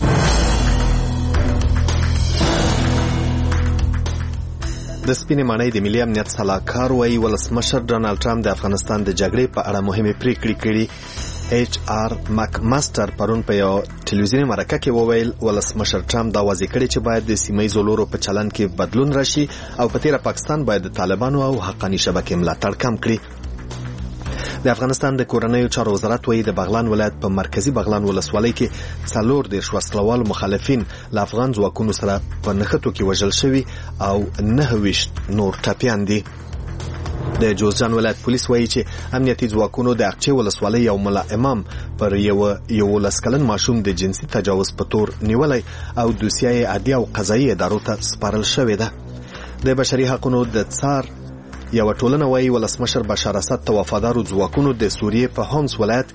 د سپینې ماڼۍ د ملي امنیت سلاکار وایي ولسمشر ډانلډ ټرمپ د افغانستان د جګړې په اړه مهمې پریکړې کړي. ایچ آر مک ماستر پرون په یو ټلویزیوني مرکه کې وویل ولسمشر ټرمپ دا واضح کړي چې باید د سیمه‌ییزو لورو په چلن کې بدلون راشي او په تیره پاکستان باید د طالبانو او حقاني شبکې ملاتړ کم کړي. د افغانستان د کورنیو چارو وزارت وایي د بغلان ولایت په مرکزی بغلان ولسوالۍ کې څلور دېرش وسلوال مخالفین له افغان ځواکونو سره په نښتو کې وژل شوي او نهه ویشت نور ټپیان دي. د جوزجان ولایت پولیس وایي چې امنیتي ځواکونو د اقچې ولسوالۍ یو ملا امام پر یو یولس کلن ماشوم د جنسي تجاوز په تور نیولی او دوسیه عادي او قضایي ادارو ته سپارل شوې ده. د بشري حقوقو د څار یو ټولنه وایي ولسمشر بشار اسد ته وفادارو ځواکونو د سوریې په هومس ولایت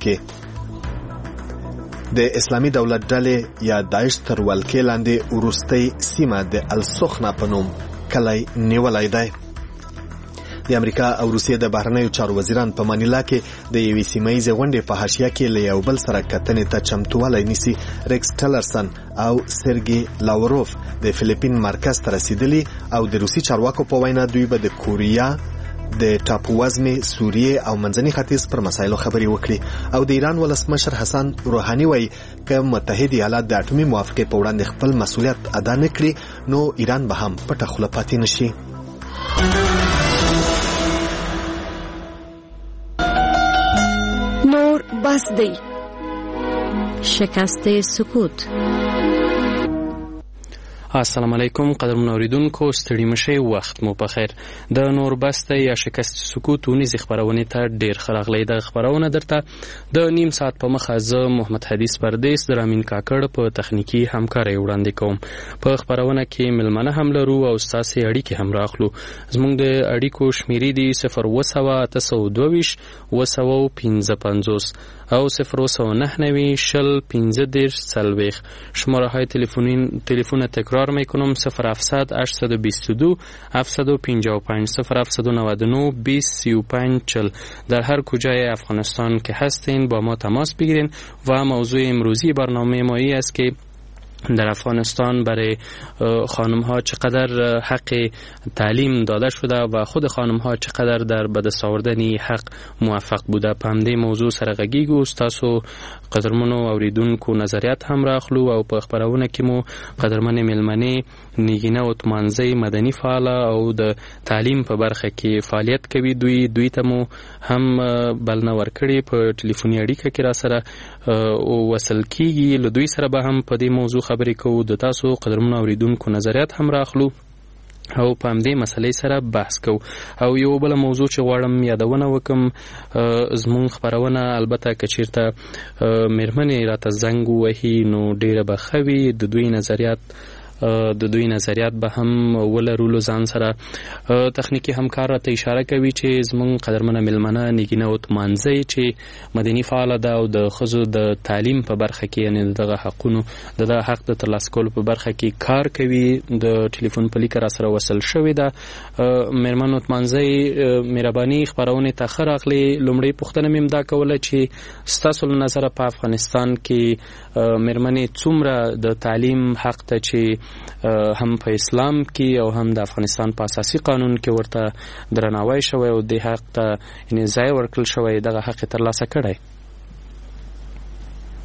کې د اسلامي دولت ډلې یا داعش تر ولکې لاندې وروستۍ سیمه د السخنه په نوم کلی نیولی دی. د امریکا او روسیې د بهرنیو چارو وزیران په مانیلا کې د یوې سیمه‌ییزې غونډې په حاشیه کې له یو بل سره کتنې ته چمتووالی نیسي. ریکس ټلرسن او سرګي لاوروف د فلیپین مرکز ته رسیدلی او د روسي چارواکو په وینا دوی به د کوریا د ټاپووزمې سوریې او منځني ختیځ پر مسایلو خبرې وکړي او د ایران ولسمشر حسن روحاني وایي که متحد ایالات د اټومي موافقې په وړاندې خپل مسؤلیت ادا نه کړي نو ایران به هم پټه خوله پاتې نشي. نور بس دی شکست سکوت. السلام علیکم قدرمن اوریدونکو ستړي مشئ وخت مو بخیر. د نور بسته یا شکست سکوت ونیز خبرونه ته ډیر خراغلی د خبرونه درته د نیم ساعت په مخه زه محمد حدیث پردیس د رامین کاکړ په تخنیکی همکاري وړاندې کوم. په خبرونه کې ملمنه هم لرو او ساسي اړیکې هم راخلو. زموږ د اړیکو شمیرې دي صفر وسوه اته دوه ویش وسوه پنځه پنځوس او صفر وسوه نه نوي شل پنځه دېرش څلوېښت. شماره‌های تلفنی تلفن تکرار میکنم صفر هفتصد هشتصد و بیست و دو هفتصد و پنجاه و پنج صفر هفتصد و نود و نه بیست سی و پنج چهل. در هر کجای افغانستان که هستین با ما تماس بگیرین و موضوع امروزی برنامه ما ای است که در افغانستان برای خانم ها چقدر حق تعلیم داده شده و خود خانم ها چقدر در به دست آوردن حق موفق بوده. په همدې موضوع سره غږیږو. تاسو قدرمنو اوریدونکو نظریات هم راخلو او په خبرونه کې مو قدرمن ملمنې نیګینه عثمانزی مدني فعاله او د تعلیم په برخه کې فعالیت کوي. دوی دوی ته مو هم بلنه ورکړي په ټلیفوني اړیکه کې را سره او وصل کیږي. له دوی سره به هم په دې موضوع خبرې کوو. د تاسو قدرمنو اوریدونکو نظریات هم راخلو او په همدې مسلې سره بحث کوو. او یو بل موضوع چې غواړم یادونه وکم زموږ خبرونه البته که چیرته میرمنې راته زنګ ووهي نو ډیره به ښه وي. د دوی نظریات د دوی نظریات به هم ولرلو. ځان سره تخنیکی همکار راته اشاره کوي چې زموږ قدرمنه ملمنه نیګینه عثمانزی چې مدني فعاله ده او د ښځو د تعلیم په برخه کې یعنې دغه حقونو دغه حق د ترلاسه کولو په برخه کې کار کوي د ټلیفون په لیکه را سره وصل شوې ده. میرمن عثمانزی مهرباني خبرونه ته ښه راغلې. لومړی پوښتنه مې دا کوله چې ستاسو له نظره په افغانستان کې میرمنې څومره د تعلیم حق ته چې هم په اسلام کې او هم د افغانستان په اساسي قانون کې ورته درناوی شوی او د حق ته یعنې ځای ورکړل شوی دغه حق ترلاسه کړی؟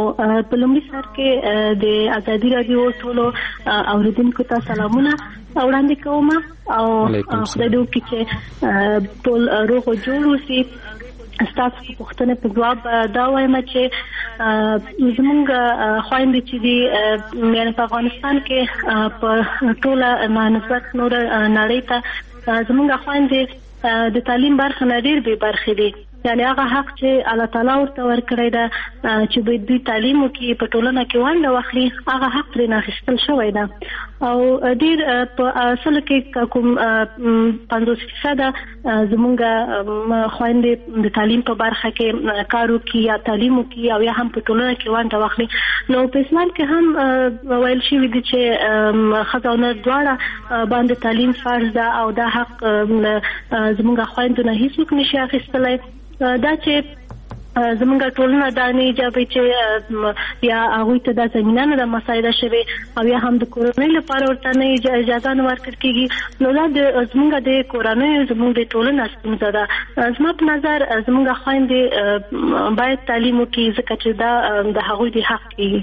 په لومړي سر کې د ازادي رادیو ټولو اوریدونکو ته سلامونه وړاندې کوم او خدای دې وکړي چې ټول روغ او جوړ اوسي. ستاسو په پوښتنه په جواب دا وایم چې زمونږ خويندې چې دي مې په افغانستان کې په ټوله نسبت نور نړۍ ته زمونږ خويندې د تعلیم برخه نه ډېر به برخې دي، یعنی هغه حق چې الله تعالی ورته ورکړی ده چې به دوی تعلیم وکړي په ټولنه کې ونډه واخلي، هغه حق ترې نه اخیستل شوی ده او ډېر په اصل کې کوم پنځوس فیصده زمونږ خویندې د تعلیم په برخه کې کار وکړي یا تعلیم وکړي او یا هم په ټولنه کې ونډه واخلي. نو په اسلام کې هم ویل شوي دي چې ښځه او نر دواړه باندې تعلیم فرض ده او دا حق زمونږ خویندو نه هیڅوک نشي اخیستلی. دا چې زمونږ ټولنه دا نه ایجابي چې یا هغوی ته دا زمینه نه ده مساعده شوې او یا هم د کورنۍ لپاره ورته نه اجازه نه ورکړل کېږي، نو دا د زمونږ د کورنیو زمونږ د ټولنه ستونزه ده. زما په نظر زمونږ خویندې باید تعلیم وکړي ځکه چې دا د هغوی د حق کېږي.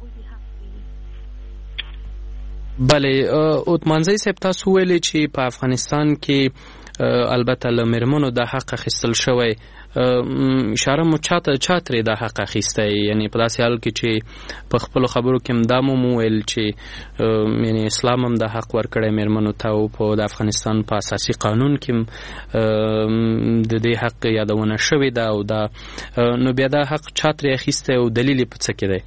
بله عثمانزی صاحب تاسو ویلي چې په افغانستان کې البته له میرمنو د حق اخیستل شوی، اشاره مو چاته چاترې د حق اخیسته، یعنی په داسې حال کې چې په خپل خبرو کې هم دا مو ویل چې یعنی اسلام هم د حق ورکړی میرمنو ته او په د افغانستان په اساسي قانون کې هم د دې حق یادونه شوې ده او دا نو بیا دا حق چاترې اخیسته او دلیل یې په څه کې دی؟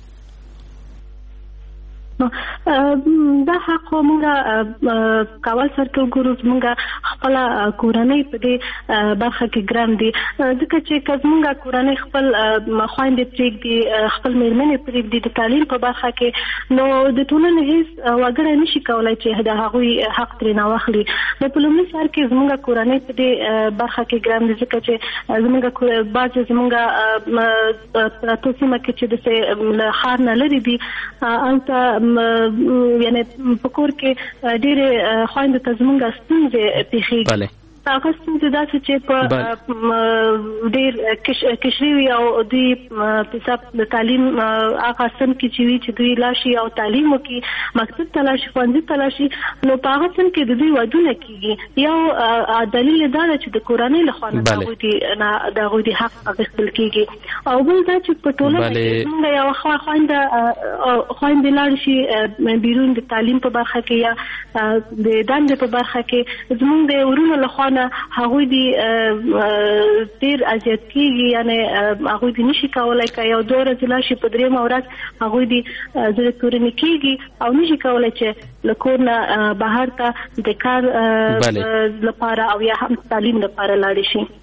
دا حق مونږه کول سره کې ګورو مونږه خپل کورنۍ په دې برخه کې ګران دي، ځکه چې که مونږه کورنۍ خپل خويندې پرېږدي خپل مېرمنې پرېږدي د تعلیم په برخه کې، نو د ټولنې هیڅ وګړی نشي کولای چې د هغوی حق ترې نه واخلي. نو په لومړي سر کې زمونږ کورنۍ په دې برخه کې ګران دي، ځکه چې زمونږ بعضې زمونږ پراتو سیمه کې چې داسې له ښار نه لرې دي هلته یعنی په کور کې ډېرې خویندو ته زمونږ ستونزې پېښېږي. هغه ستونزې داسې چې په ډېر کشري وي او دوی په حساب د تعلیم هغه سن کې چې وي چې دوی لاړ شي او تعلیم وکړي، مکتب ته لاړ شي، ښوونځي ته لاړ شي، نو په هغه سن کې د دوی ودونه کېږي. یو دلیل دا ده چې د کورنۍ له خوا نه د هغوی د حق اخیستل کېږي او بل دا چې په ټولنه کې زموږ یوه خوینده خویندې لاړ شي بیرون د تعلیم په برخه کې یا د دندې په برخه کې، زموږ د ورونو له خوا هغوی دی ډیر اذیت کیږي، یعنی هغوی دی نشي کولای که یو دوه ورځې لاړ شي په درېیمه ورځ هغوی دی زړه تورنې کیږي او نشي کولای چې له کور نه بهر ته د کار لپاره او یا هم تعلیم لپاره لاړ شي.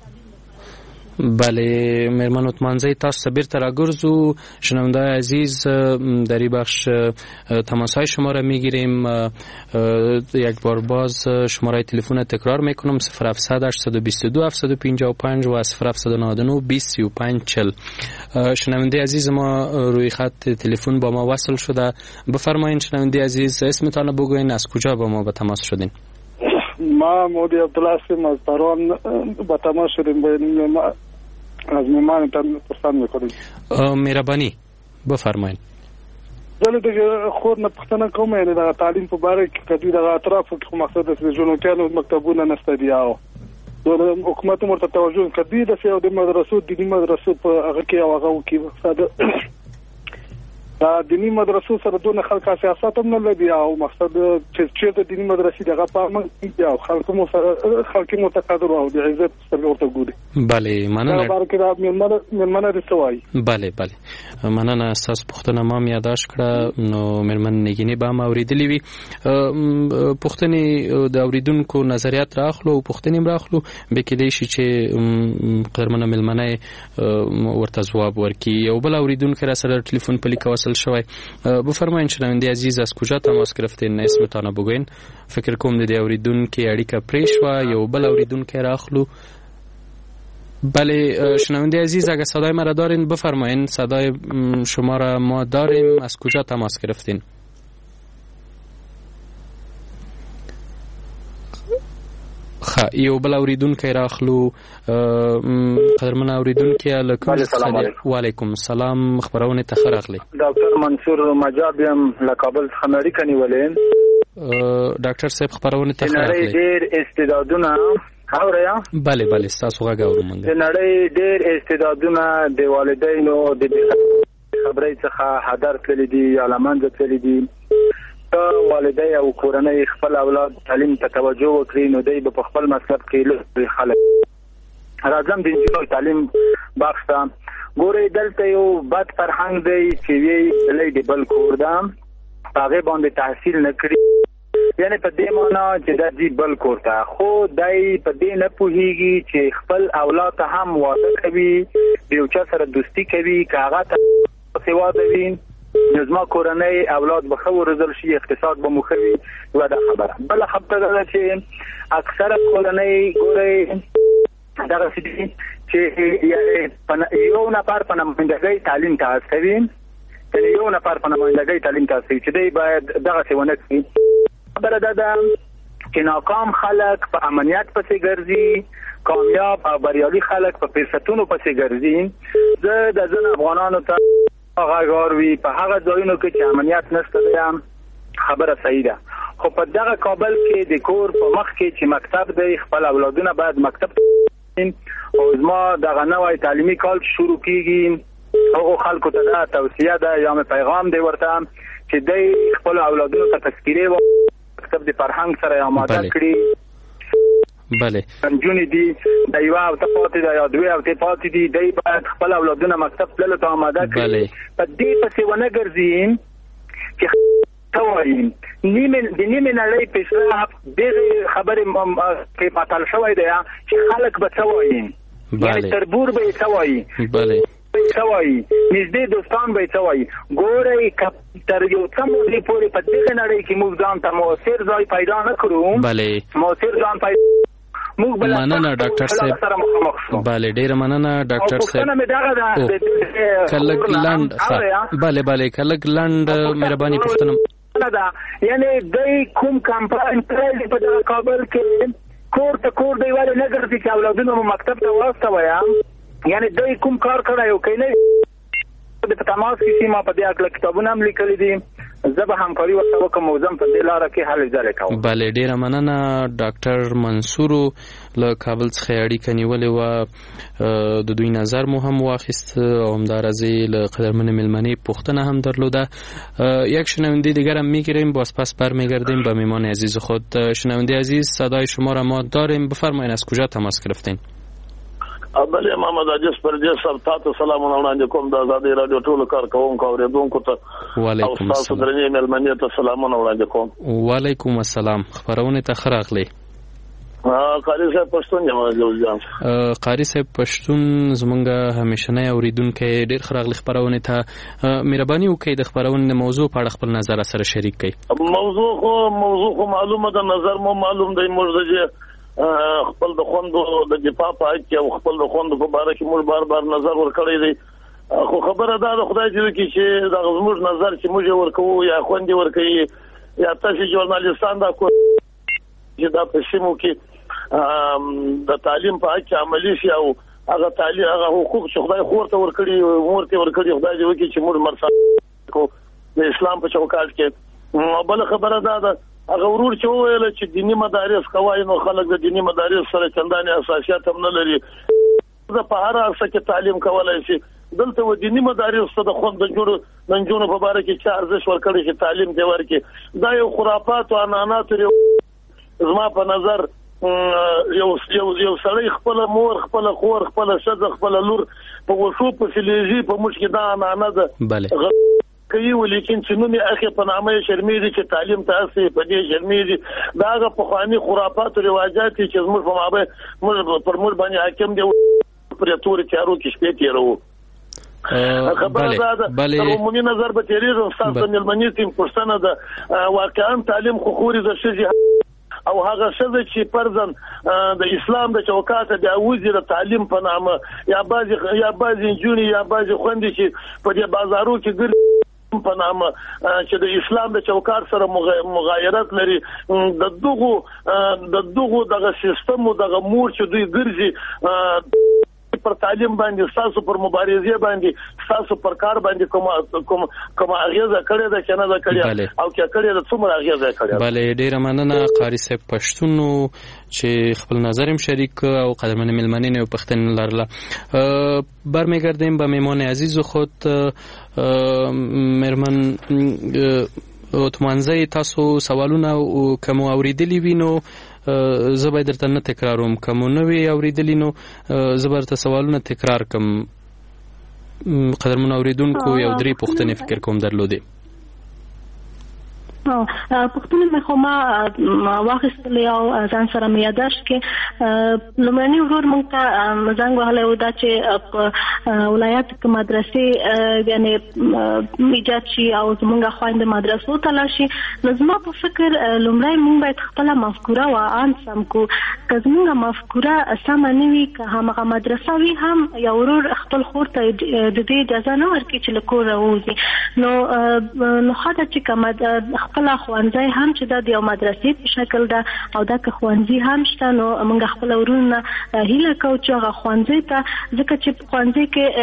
بله میرمن عثمانزی تاسو ته بیرته راگرزو. شنونده‌های عزیز در این بخش تماسهای شما را میگیریم. یک بار باز شماره تلفن تکرار میکنم صفر هفتصد هشتصد و بیست و دو هفتصد و پنجاه و پنج و صفر هفتصد و نود و نه بیست سی و پنج چهل. شنونده عزیز ما روی خط تلفن با ما وصل شده. بفرمایید شنونده عزیز اسمتان رو بگوین، از کجا با ما به تماس شدین؟ ما مودی عبدالله هستیم از تهران با تماس شدیم، با از میهمانتان پرسان میکنیم. مهربانی بفرمایید. زه د خور نه پوښتنه کوم، یعنې د تعلیم په باره کې که دوی دغه اطرافو کې خو مقصد د ژوندونکیانو مکتبونه نشته دي او د حکومت هم ورته توجه که دوی داسې یو د مدرسو دیني مدرسو په هغه کې او هغه وکړي. دا دیني مدرسو سره دونه خلک سیاست هم نه لري او مقصد چې چېرته دیني مدرسې دغه په امن کې او خلک مو سره خلک متقدر او د عزت سره ورته ګوري. بله مننه. دا بارکه دا مېرمنه دې څه وایي؟ بله بله مننه. ستاسو پوښتنه ما هم یاداشت کړه، نو مېرمن نګینې به هم اورېدلې وي. پوښتنې د اورېدونکو نظریات راخلو او پوښتنې هم راخلو، به کېدای شي چې قدرمنه مېلمنه ورته ځواب ورکړي. یو بل اورېدونکی را سره تلفن په لیکه وصل شوی. بفرمایید شنونده عزیز از کجا تماس گرفتین؟ اسمتان رو بگوین. فکر کوم د اوریدونکو اړیکه پرې شوه. یو بل اوریدونکو راخلو. بله شنونده عزیز اگر صدای مرا دارین بفرمایید. صدای شما را ما داریم. از کجا تماس گرفتین؟ ها یو بل اوریدونکو راخلو قدرمن اوریدونکو لکم وعلیکم السلام خبرونه ته خراغلی ډاکټر منصور مجابیم له کابل څخه نړۍ کنيولین ډاکټر صاحب خبرونه ته خراغلی ډېر استعدادونه اوریا bale bale تاسو غاګه اورم د نړۍ ډېر استعدادونه د والدینو د خبرې څخه حذر کړی دي یا لمنځه تللی دي ته والدین او کورنۍ خپل اولاد تعلیم ته توجه وکړي نو دوی په خپل مسلک کې لوی خلک راځم د انجینر تعلیم بخش ته ګورې دلته یو بد فرهنګ دی چې وی لې د بل کور ده هغه باندې تحصیل نه کړی یعنی په دې معنی چې د دې بل کور ته خو دای په دې نه پوهیږي چې خپل اولاد ته هم واده کوي یو چا سره دوستی کوي کاغه ته سیوا دوی نظم کورنۍ اولاد به خو روزل شي اقتصاد به مخوي و دا خبره بل خبره ده چې اکثره کورنۍ ګوري دا څه چې یو نفر په نمائندګۍ تعلیم ته کوي چې یو نفر په نمائندګۍ تعلیم ته کوي چې دی باید دغه څه ونه کوي خبره ده چې ناکام خلک په امنیت پسې ګرځي کامیاب او بریالي خلک په فرصتونو پسې ګرځي زه د ځن افغانانو ته غاغاروي په هغه ځایونو کې چې امنیت نشته ده خبره صحیح ده خو په دغه کابل کې د کور په مخ کې چې مکتب دی خپل اولادونه باید مکتب او زما دغه نوې تعلیمي کال شروع کیږي او خلکو ته دا توصیه ده یا پیغام دی ورته چې دوی خپل اولادونو ته تذکیره و مکتب د فرهنګ سره آماده کړي بله جونی دی د یو او تاسو ته یا دوی او تاسو ته دی باید خپل اولادونه مکتب تللو ته آماده کړي په دې پسې ونه ګرځي چې توایي نیمه د نیمه نړۍ په شاپ دغه خبره کې پاتل شوې ده چې خلک به توایي یعنی تربور به توایي بله توایي نږدې دوستان به توایي ګورې تر یو څه مودې پورې په دغه نړۍ کې موږ ځان ته موثر ځای پیدا نه کړو بله موثر ځان پیدا مننه ډاکټر صاحب bale ډیر مننه ډاکټر صاحب کلګ لاند bale bale کلګ لاند مهرباني پښتنه دا یعنی دای کوم کمپاین پرې په دغه کابل کې کور ته کور دی والے نه ګرځي چې اولادونو مکتب ته واستوي یعنی دای کوم کار کړایو کینه د تماس کې سیمه په دې اکل کتابونه هم لیکلي دي زبه همکاري ورته وکم موزم په دې لار کې حل ځای کوم bale ډیر مننه ډاکټر منصور له کابل څخه اړیکه نیولې و د دوی نظر مو هم واخیست او همدارزی له قدرمن ملمنی پختنه هم درلوده یک شنونده دیگر هم میگیریم باز پس برمیگردیم به میمان عزیز خود شنونده عزیز صدای شما را ما داریم بفرمایید از کجا تماس گرفتین بله محمد عجز پردیس صاحب تاسو سلام وړاندې کوم د آزادۍ رادیو ټولو کارکونکو اوریدونکو ته وعلیکم السلام تاسو درنې ملمنې ته سلامونه وړاندې کوم وعلیکم السلام خبرونه ته خراغلی قاری صاحب پښتون یم جان قاری صاحب پښتون زمونږ همیشنه اوریدونکو ډیر خراغلی خبرونه ته مهرباني وکړئ د خبرونه موضوع په اړه خپل نظر سره شریک کړئ موضوع خو موضوع خو معلومه ده نظر مو معلوم دی موږ خپل د خوندو د دفاع په اړه او خپل د خوندو په اړه کې موږ بار بار نظر ورکړی دی خو خبره ده د خدای دې کې چې د زموږ نظر چې موږ ورکوو یا خوندې ورکوي یا تاسو ژورنالیستان دا کو چې دا په سیمو کې د تعلیم په اړه عملی شي او هغه تعلیم هغه حقوق چې خدای خورته ورکړي ورته ورکړي خدای دې وکړي چې موږ مرسته کو د اسلام په چوکاټ کې بل خبره ده هغه ورور چې ویل چې دینی مدارس کوي نو خلک د دینی مدارس سره چندانې اساسيات هم نه لري د په هر څه کې تعلیم کولای شي دلته و دینی مدارس ته د خوند جوړ منجونو په اړه کې چې ارزش ورکړي چې تعلیم دی ورکړي دا یو خرافات او انانات زما په نظر یو یو یو سړی خپل مور خپل خور خپل شذ خپل لور په وشو په سلیزي په مشکې دا انانه ده bale کوي ولیکن چې نومي اخی په نامه شرمېږي چې تعلیم تاسو په دې شرمېږي داغه په خواني خرافات او رواجات چې موږ په مابه موږ پر موږ باندې حاکم دی پر تور تیارو کې شپې تیرو خبره ده بل عمومي نظر به تیریږي استاد د ملمنې تیم پښتنه ده واقعا تعلیم خو خوري د شذ او هغه شذ چې پرځن د اسلام د چوکاټه د وزیر تعلیم په نامه یا بعضی یا بعضی جونی یا بعضی خوندې چې په دې بازارو کې ګر په نامه چې د اسلام د چوکار سره مغایرت لري د دغه د دغه دغه سیستم او دغه مور چې دوی ګرځي پر تعلیم باندې تاسو پر مبارزه باندې تاسو پر کار باندې کوم کوم کوم اغیزه کړې ده چې نه ده کړې او کې کړې ده څومره اغیزه کړې. بله ډیره مننه قاری صاحب پښتون چې خپل نظر هم شریک او قدرمن ملمنین او پښتون لرله. برمیگردیم به مهمان عزیز خود مرمن اتمنځي تاسو سوالونه کوم اوریدلی وینو زه به درته نه تکراروم کوم نو وی اوریدلی نو زه به درته سوالونه تکرار کوم. قدرمن اوریدونکو یو درې پوښتنې فکر کوم درلودې. پښتون مې خو ما واخیستل او ځان سره مې یاداشت کې لومړنی ورور موږ ته زنګ وهلی و دا چې ولایت کې مدرسې یعنې ایجاد شي او زموږ خویندې مدرسو ته لاړ شي. نو زما په فکر لومړی موږ باید خپله مفکوره وعن سم کړو. که زموږ مفکوره سمه نه وي که همغه مدرسه وي هم یو ورور خپل خور ته د دې اجازه نه ورکړي چې له کوره ووځي. نو نو ښه ده چې که خپل خوانځي هم چې د یو مدرسې په شکل ده او دا که خوانځي هم شته نو موږ خپل ورونه هیله کوو چې هغه خوانځي ته ځکه چې خوانځي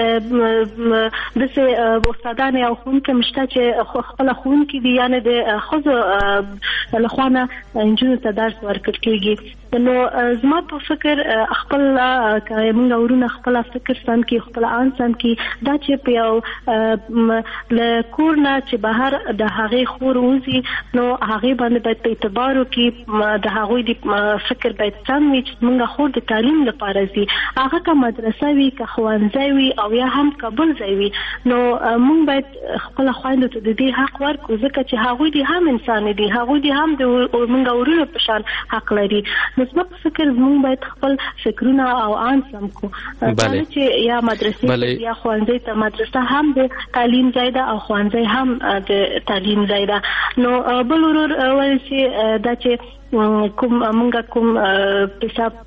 کې داسې استادان او ښوونکي مشته چې خپل ښوونکي دي یعنې د ښځو لخوا نه نجونو ته درس ورکړل کېږي. نو زما په فکر خپل که موږ ورونه خپل فکر سم کړي خپل آن سم کړي دا چې په یو له کور نه چې بهر د هغې خور وځي نو هغې باندې باید په اعتبار وکړي د هغوی د فکر باید سم وي چې موږ خور د تعلیم لپاره ځي هغه که مدرسه وي که ښوونځی وي او یا هم که بل ځای وي نو موږ باید خپله خویندو ته د دې حق ورکړو ځکه چې هغوی دي هم انسان دي هغوی دي هم د موږ ورونو په شان حق لري. نو زما په فکر موږ باید خپل فکرونه او آن سم کړو چې یا مدرسې یا ښوونځی ته مدرسه هم د تعلیم ځای ده او ښوونځی هم د تعلیم ځای ده. نو بل ورور وایي چې دا چې کوم موږ کوم حساب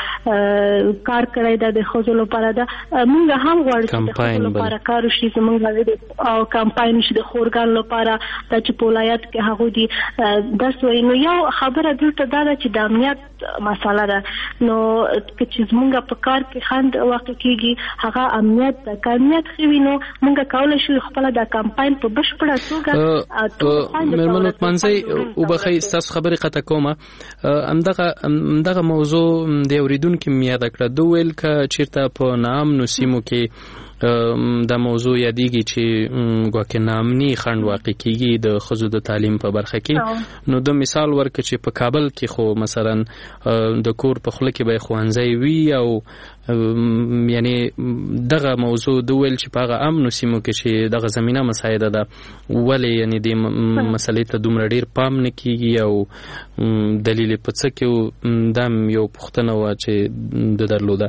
کار کړی دا د ښځو لپاره ده موږ هم غواړو چې د ښځو لپاره کار وشي زموږ او کمپاین شي د خورګانو لپاره دا چې په ولایت کې هغوی دي درس وایي. نو یو خبره دلته دا ده چې د امنیت مسله ده. نو که چې زموږ په کار کې خنډ واقع کېږي هغه امنیت ده. که امنیت ښه وي نو موږ کولی شو خپله دا کمپاین په بشپړه توګه مېرمن اتمنځي وبخئ ستاسو خبرې قطع کومه همدغه همدغه موضوع د اوریدونکو مې یاد کړه دوی ویل که چیرته په ناامنو سیمو کې دا موضوع یادېږي چې ګواکې ناامني خنډ واقع کېږي د ښځو د تعلیم په برخه کې نو د مثال ورکړه چې په کابل کې خو مثلا د کور په خوله کې به ښوونځی وي او یعنی دغه موضوع دوی ویل چې په هغه امنو سیمو کې چې دغه زمینه مساعده ده ولې یعنی د مسلې ته دومره ډېر پام نه کېږي او دلیل په څه کې دا یو پوښتنه وه چې د درلوده.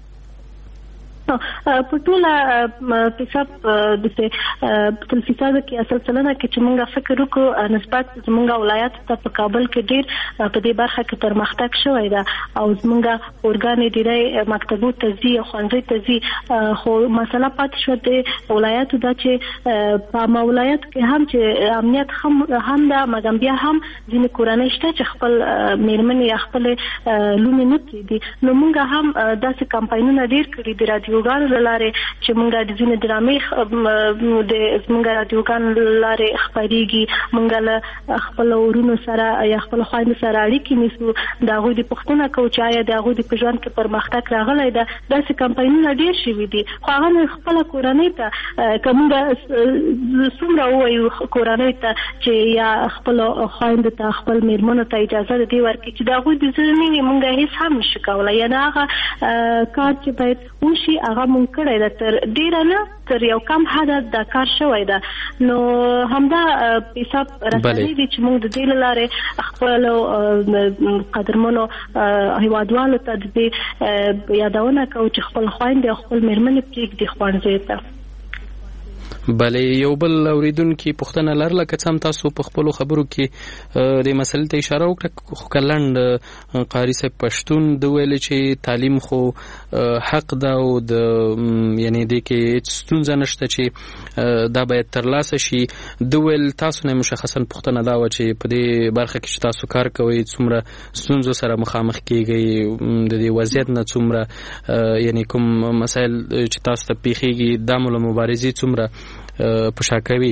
په ټوله حساب د څه فیصد کې اصل سلنه کې چې موږ فکر وکړو نسبت زموږ ولایت ته په کابل کې ډېر په دې برخه کې پرمختګ شوی ده او زموږ اورګانې ډېری مکتبو ته ځي او ښوونځي ته ځي خو مسله پاتې شوه د ولایتو دا چې په ما ولایت کې هم چې امنیت هم ده مګم بیا هم ځینې کورنۍ شته چې خپل مېرمنې یا خپلې لوڼې نه پرېږدي. نو موږ هم داسې کمپاینونه ډېر کړي د رادیو ګانو له لارې چې موږ د ځینې ډرامې د زموږ رادیوګانو له لارې خپرېږي موږ له خپلو ورونو سره یا خپلو خویندو سره اړیکې نیسو د هغوی د پوښتنه کوو چې آیا د هغوی د په ژوند کې پرمختګ راغلی ده. داسې کمپاینونه ډېر شوي دي خو هغه مې خپله کورنۍ ته که موږ څومره ووایو کورنۍ ته چې یا خپلو خویندو ته خپل مېرمنو ته اجازه د دې ورکړي چې د هغوی د زړه نه وي موږ هېڅ هم نشو کولی یعنې هغه کار چې باید وشي هغه مونږ کړی ده تر ډېره نه تر یو کم حده دا کار شوی ده. نو همدا حساب رسنۍ دي چې مونږ د دې له لارې خپلو قدرمنو هېوادوالو ته د دې یادونه کوو چې خپل خویندې او خپل مېرمنې پرېږدي ښوونځیو ته. بله یو بل اوریدونکي پوښتنه لرله که څه هم تاسو په خپلو خبرو کې د مسلې ته اشاره وکړه خو که لنډ قاري صاحب پښتون د ویلې چې تعلیم خو حق ده او د یعنې دې کې هېڅ ستونزه نشته چې دا باید ترلاسه شي د ویل تاسو نه مشخصا پوښتنه دا وه چې په دې برخه کې چې تاسو کار کوئ څومره ستونزو سره مخامخ کیږئ د دې وضعیت نه څومره یعنې کوم مسایل چې تاسو ته پیښیږي دا مو له مبارزې څومره په شا کوي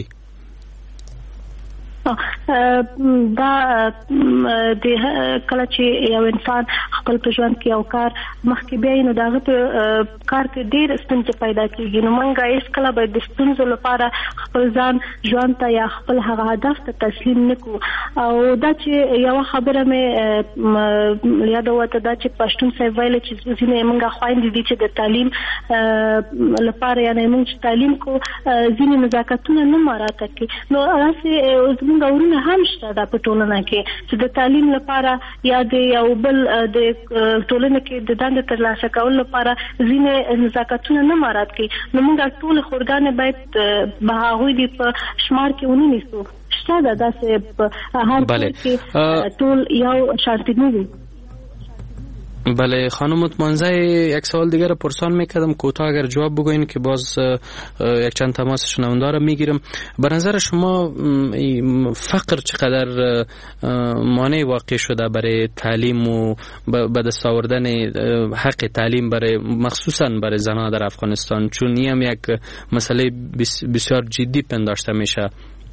دا د کله چې یو انسان خپل په ژوند کې یو کار مخکې بیايي نو د هغه په کار کې ډېر ستونزې پیدا کېږي نو موږ هېڅکله باید د ستونزو لپاره خپل ځان ژوند ته یا خپل هغه هدف ته تسلیم نه کړو او دا چې یوه خبره مې یاده وته دا چې پښتون صاحب ویلې چې ځینې موږ خویندې دي چې د تعلیم لپاره یعنې موږ چې تعلیم کو ځینې نزاکتونه نه مراعات کړي نو هسې زموږ ورونه هم شته دا په ټولنه کې چې د تعلیم لپاره یا د یو بل د ټولنه کې د دندې ترلاسه کولو لپاره ځینې نزاکتونه نه مراعات کړي نو موږ ټول خورګانې باید به هغوی دې په شمار کې ونیسو شته ده داسې په هر ټول کې ټول یو شانتی نه وي. بله خانم مطمئنزه یک سوال دیگر پرسان میکردم کوتاه اگر جواب بگوین که باز یک چند تماس شنونده را میگیرم. به نظر شما فقر چقدر مانع واقع شده برای تعلیم و به دست آوردن حق تعلیم برای مخصوصا برای زنان در افغانستان چون این هم یک مسئله بسیار جدی پنداشته میشه؟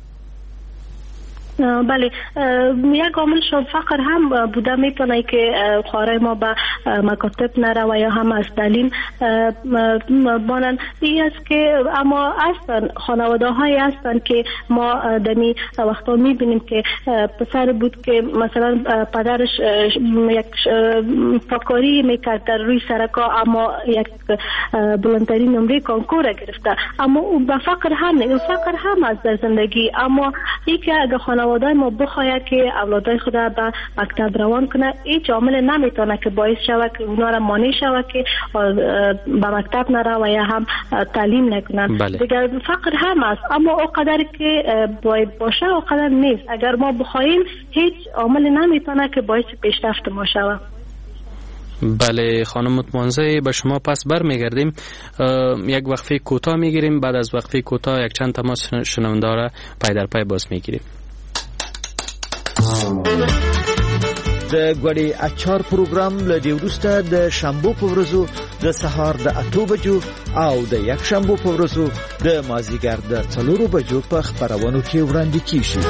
بله یک عامل شد فقر هم بوده میتونه که خارج ما به مکاتب نره و یا هم از تعلیم بانن این است که اما هستن خانواده های هستن که ما دمی وقتا میبینیم که پسر بود که مثلا پدرش یک پاکاری میکرد در روی سرکا اما یک بلندترین نمره کنکور گرفته اما او به فقر هم نه فقر هم از در زندگی اما یکی اگه خانواده ما بخواهد که اولادای خود به مکتب روان کنه هیچ عامل نمیتونه که باعث شود که اونا را مانع شود که به مکتب نره و یا هم تعلیم نکنن. بله. دیگر فقر هم است اما او قدر که باید باشه او قدر نیست. اگر ما بخواهیم هیچ عامل نمیتونه که باعث پیشرفت ما شود. بله خانم مطمئنزه به شما پس بر میگردیم یک وقفه کوتاه میگیریم بعد از وقفه کوتاه یک چند تماس شنونده را پای در پای باز میگیریم. د غوړي اچار پروګرام لدی ورسته د شنبه په ورځو د سهار د اته بجو او د یک شنبه په ورځو د مازیګر د څلورو بجو په خبرونو کې وړاندې کیږي.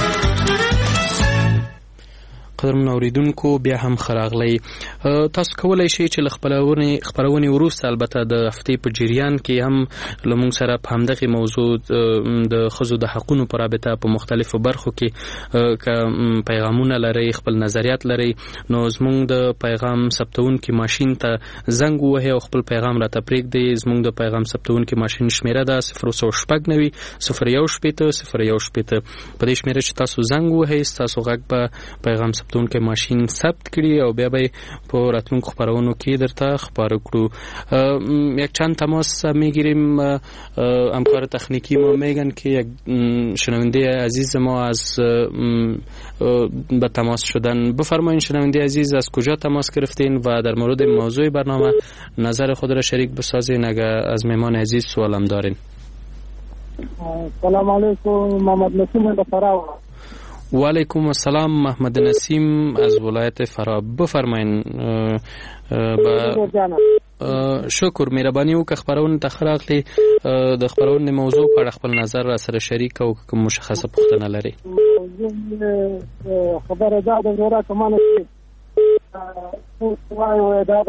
قدرمن اوریدونکو بیا هم خراغلی تاسو کولای شئ چې خپلونه خبرونه وروسته البته د هفتې په جریان کې هم لمون سره په همدغه موضوع د خزو د حقوقو پر رابطه په مختلفو برخو کې ک پیغامونه لري خپل نظریات لري نو زموږ د پیغام ثبتون کې ماشين ته زنګ وهي او خپل پیغام را تپریک دی زموږ د پیغام ثبتون کې ماشين شمیره ده صفر شپږ نوي صفر یو شپږ صفر یو شپږ په دې شمیره چې تاسو زنګ وهي تاسو غږ په پیغام تون کې ماشين ثبت کړي او بیا به په راتلونکو خبرونو کې درته خبر کړو. یک چند تماس میگیریم همکار تکنیکی ما میگن که یک شنونده عزیز ما از به تماس شدن. بفرمایید شنونده عزیز از کجا تماس گرفتین و در مورد موضوع برنامه نظر خود را شریک بسازین اگر از مهمان عزیز سوالم دارین. سلام علیکم محمد نسیم فرا. و علیکم السلام محمد نسیم از ولایت فرا. بفرمایین. شکر مهرباني وکړه خبرونه تخراغلی د خبرونه موضوع په اړه خپل نظر را سره شریک او کوم مشخصه پوښتنه لري. خبره ده د ورا کمانه وایو دا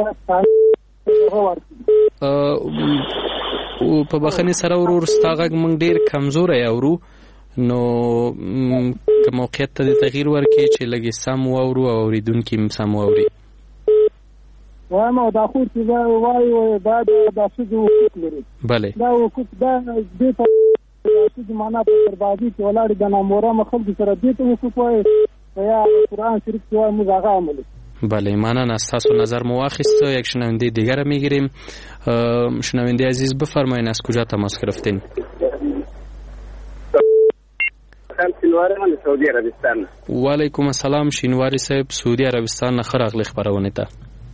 او په بخنه سره ورور ستاغه مونږ ډیر کمزور یاورو نو که موقعیت ته تغییر ورکړي چې لګي سم وورو او اوریدونکو هم سم ووري. وایم دا خو چې وایو دا د شذو حقوق لري. بله دا حقوق دا د ته د معنا په بربادي کې ولاړ د ناموره مخل سره د ته حقوق وایي یا قرآن شریف کې وایي موږ هغه عملي. بله مننه از تاسو نظر مو واخیسته. یک شنونده دیگر میگیریم. شنونده عزیز بفرمایید از کجا تماس گرفتین؟ شینواری من سعودي عربستان. وعلیکم السلام شینواری صاحب، سعودي عربستان نه خراغلی خبرونه ته.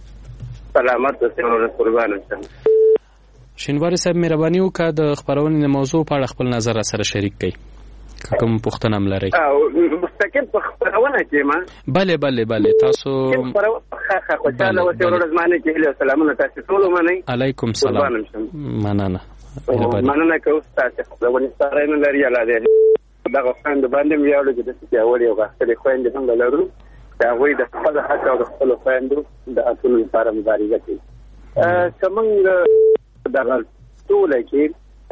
سلامت اوسئ او قربان اوسئ. شینواری صاحب مهرباني وکړه د خبرونې د موضوع په اړه خپل نظر سره شریک کړئ. کوم پوښتنه هم لرئ؟ او مستقیم په خبرونه کې ما بله بله بله تاسو خبرونه ښه خوشاله اوسئ ورځ باندې کې له سلامونه تاسو ټول منئ. علیکم سلام. مننه مننه کوم تاسو خبرونه سره نه لري الاده دغه خوند باندې ویاړو چې د سیاوړي او غاښلي خوند هم لرو. دا وایي د خپل حق او د خپل خوندو د اصول لپاره مبارزه کوي. څنګه دغه ټول کې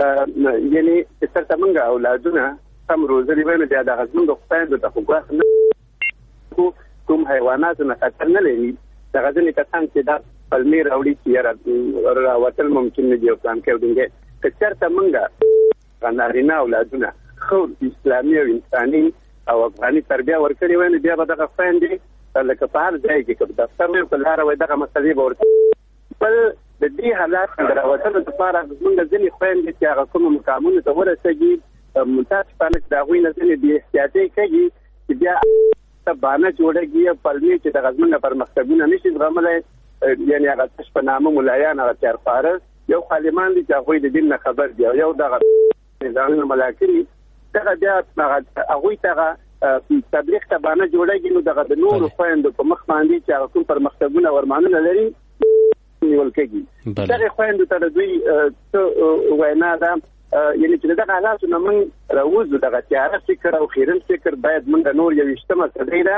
یعنی چې څنګه موږ اولادونه هم روزلي وینو چې دغه زموږ خوند د خوګه نه کوم حیوانات نه خطر نه لري. دغه ځینې کسان چې دا پلمې راوړي چې راوتل ممکن نه دي او پلان کوي که چېرته موږ نارینه اولادونه خو اسلامي او انساني او افغاني تربیه ورکړې وای نو بیا به دغه خویندې لکه په هر ځای کې که په دفتر وي په لاره وای دغه مسلې به ورته بل د دې حالات نه د راوتلو دپاره زموږ ځینې خویندې چې هغه کومو مقامونو ته ورسېږي متاسفانه چې د هغوی نه ځینې بې احتیاطۍ کوي چې بیا بانه جوړېږي او پلمې چې دغه زموږ پرمختګونه نشي زغملی یعنې هغه تش په نامه ملایان هغه تیارخواره یو خالمان دي چې هغوی د دین نه خبر دي او یو دغه نظامونه ملاکري دغه بیا هغوی ته هغه تبلیغ ته بانه جوړېږي نو دغه د نورو خویندو په مخ باندې چې هغه کوم پرمختګونه او ارمانونه لري نیول کېږي. دغې خویندو ته د دوی څه وینا ده یعنې چې دغه حالاتو نه موږ راوځو دغه تیاره فکر او خیرن فکر باید موږ نور یو ویشتمه صدۍ ده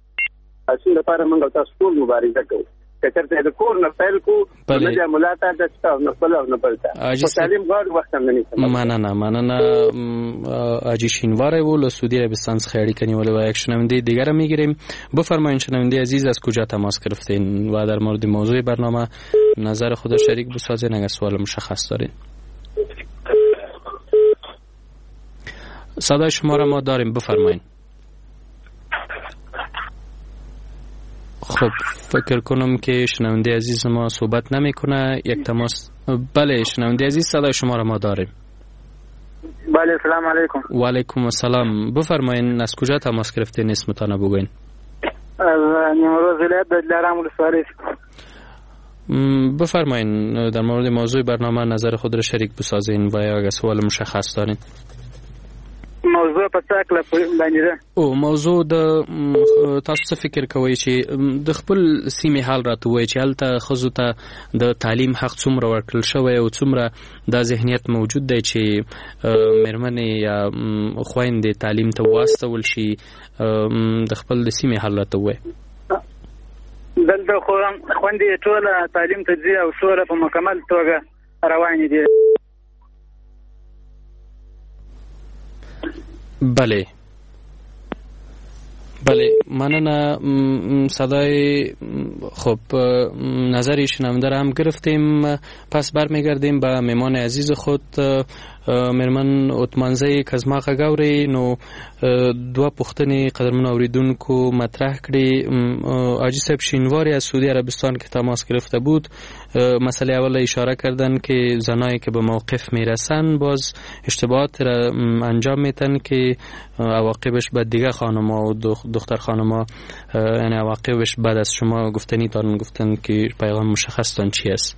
اصول لپاره موږ او تاسو ټول مبارزه کوو. که چېرته د کور نه پیل کړو نه بیا ملا ته ده چې نه خپل او نه بل ته خو تعلیم غواړي وخت هم نه نیسم. مننه مننه حاجی شینواری و له سعودی عربستان څخه اړیکه نیولې و. یک شنونده دیگر میگیریم. بفرمایید شنونده عزیز از کجا تماس گرفتین و در مورد موضوع برنامه نظر خود شریک بسازین اگر سوال مشخص دارین. صدای شما را ما داریم، بفرمایید. خب فکر کنم که شنونده عزیز ما صحبت نمیکنه. یک تماس. بله شنونده عزیز صدای شما را ما داریم. بله سلام علیکم. و علیکم السلام. بفرمایید از کجا تماس گرفتین اسمتان بگوین. از نیمروز ولایت دلارام ولسوالی. بفرمایید در مورد موضوع برنامه نظر خود را شریک بسازین و یا اگر سوال مشخص دارین. موضوع په څاکله باندې ده. او موضوع د تاسو څه فکر کوئ چې د خپل سیمې حال راته وایي چې هلته ښځو ته د تعلیم حق څومره ورکړل شوی او څومره دا ذهنیت موجود دی چې مېرمنې یا خویندې تعلیم ته واستول شي؟ د خپل د سیمې حال راته وایي. دلته خو خویندې ټوله تعلیم ته ځي او ټوله په مکمل توګه روانې دي. بله بله مننه. صدای خب نظری شنونده را هم گرفتیم. پس برمیگردیم به مهمان عزیز خود مېرمن عثمانزۍ کزماغه ګوري. نو دوه پوښتنې قدرمن اوریدونکو مطرح کړي. حاجی صاحب شینواری از سعودی عربستان که تماس گرفته بود مسئله اول اشاره کردن که زنایی که به موقف میرسن باز اشتباهات را انجام میتن که عواقبش به دیگه خانم‌ها و دختر خانم‌ها یعنی عواقبش بعد از شما گفتنی تان گفتن که پیغام مشخص تان چی است؟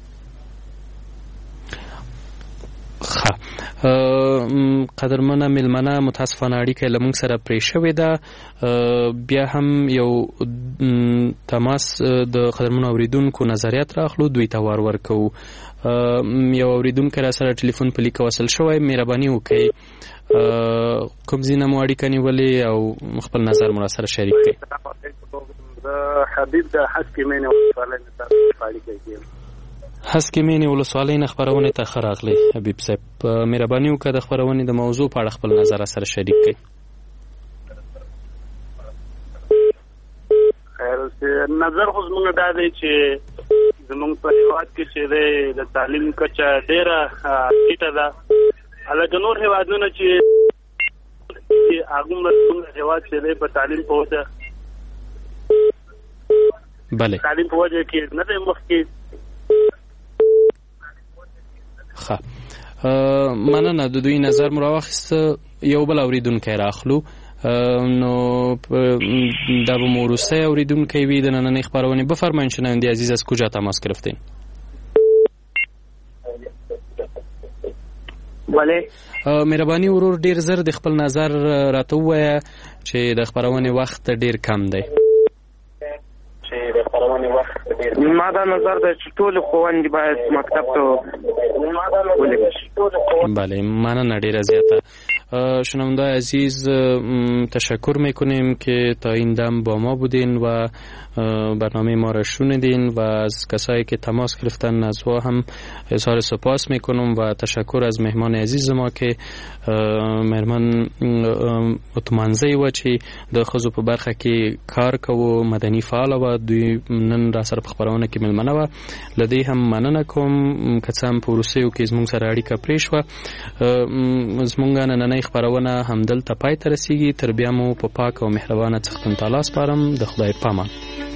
خب قدرمنه ملمنه متاسفانه اړیکه له موږ سره پرې شوې ده. بیا هم یو تماس د قدرمنو اوریدونکو نظریات راخلو دوی ته وار ورکو. یو اوریدونکو را سره ټلیفون په لیک وصل شوی، مهرباني وکړئ کوم ځینه مو اړیکه نیولې او خپل نظر مو سره شریک کړئ. حبیب د حسکی مینه ولسوالۍ نه اړیکه کوي. حسکی مینه ولسوالۍ نه خبرونه ته خراغلی. حبیب صاحب مهرباني وکړه د خبرونې د موضوع په اړه خپل نظر سره شریک کړئ. خیر نظر خو زموږ دا دی چې زموږ په هیواد کې چې د تعلیم کچه ډیره ټیټه ده. هلکه نور هیوادونه چې هغومره زموږ هیواد چې دی په تعلیم په وجه بله تعلیم په وجه کې نه دی مخکې. خب مننه د دوی نظر مو راوخیسته. یو بل اوریدونکی راخلو. نو دا به موروسی اوریدونکی وی د نننۍ خبرونې. بفرمایید شنونده عزیز از کجا تماس گرفتین؟ بله مهرباني ورور ډیر زر د خپل نظر راته ووایه چې د خبرونې وخت ډیر کم دی. ما دا نظر ده چې ټول ښوونځي باید مکتب ته ولېږل شي. بله مننه ډیره زیاته. شنونده عزیز تشکر میکنیم که تا این دم با ما بودین و برنامه ما را شنیدین و از کسایی که تماس گرفتن از وا هم اظهار سپاس میکنم و تشکر از مهمان عزیز ما که مهرمان اتمنځي و چې د ښځو په برخه کې کار کوو، مدني فعال و دوی نن را سره په خبرونه کې ملمنه و. لدی هم مننه کوم که څه هم په وروستیو کې زموږ سره اړیکه پرې شوه. زموږ نننۍ خبرونه همدلته پای ته رسیږي. تر بیا مو په پاک او مهربانه څښتن تعالی سپارم. د خدای پامان.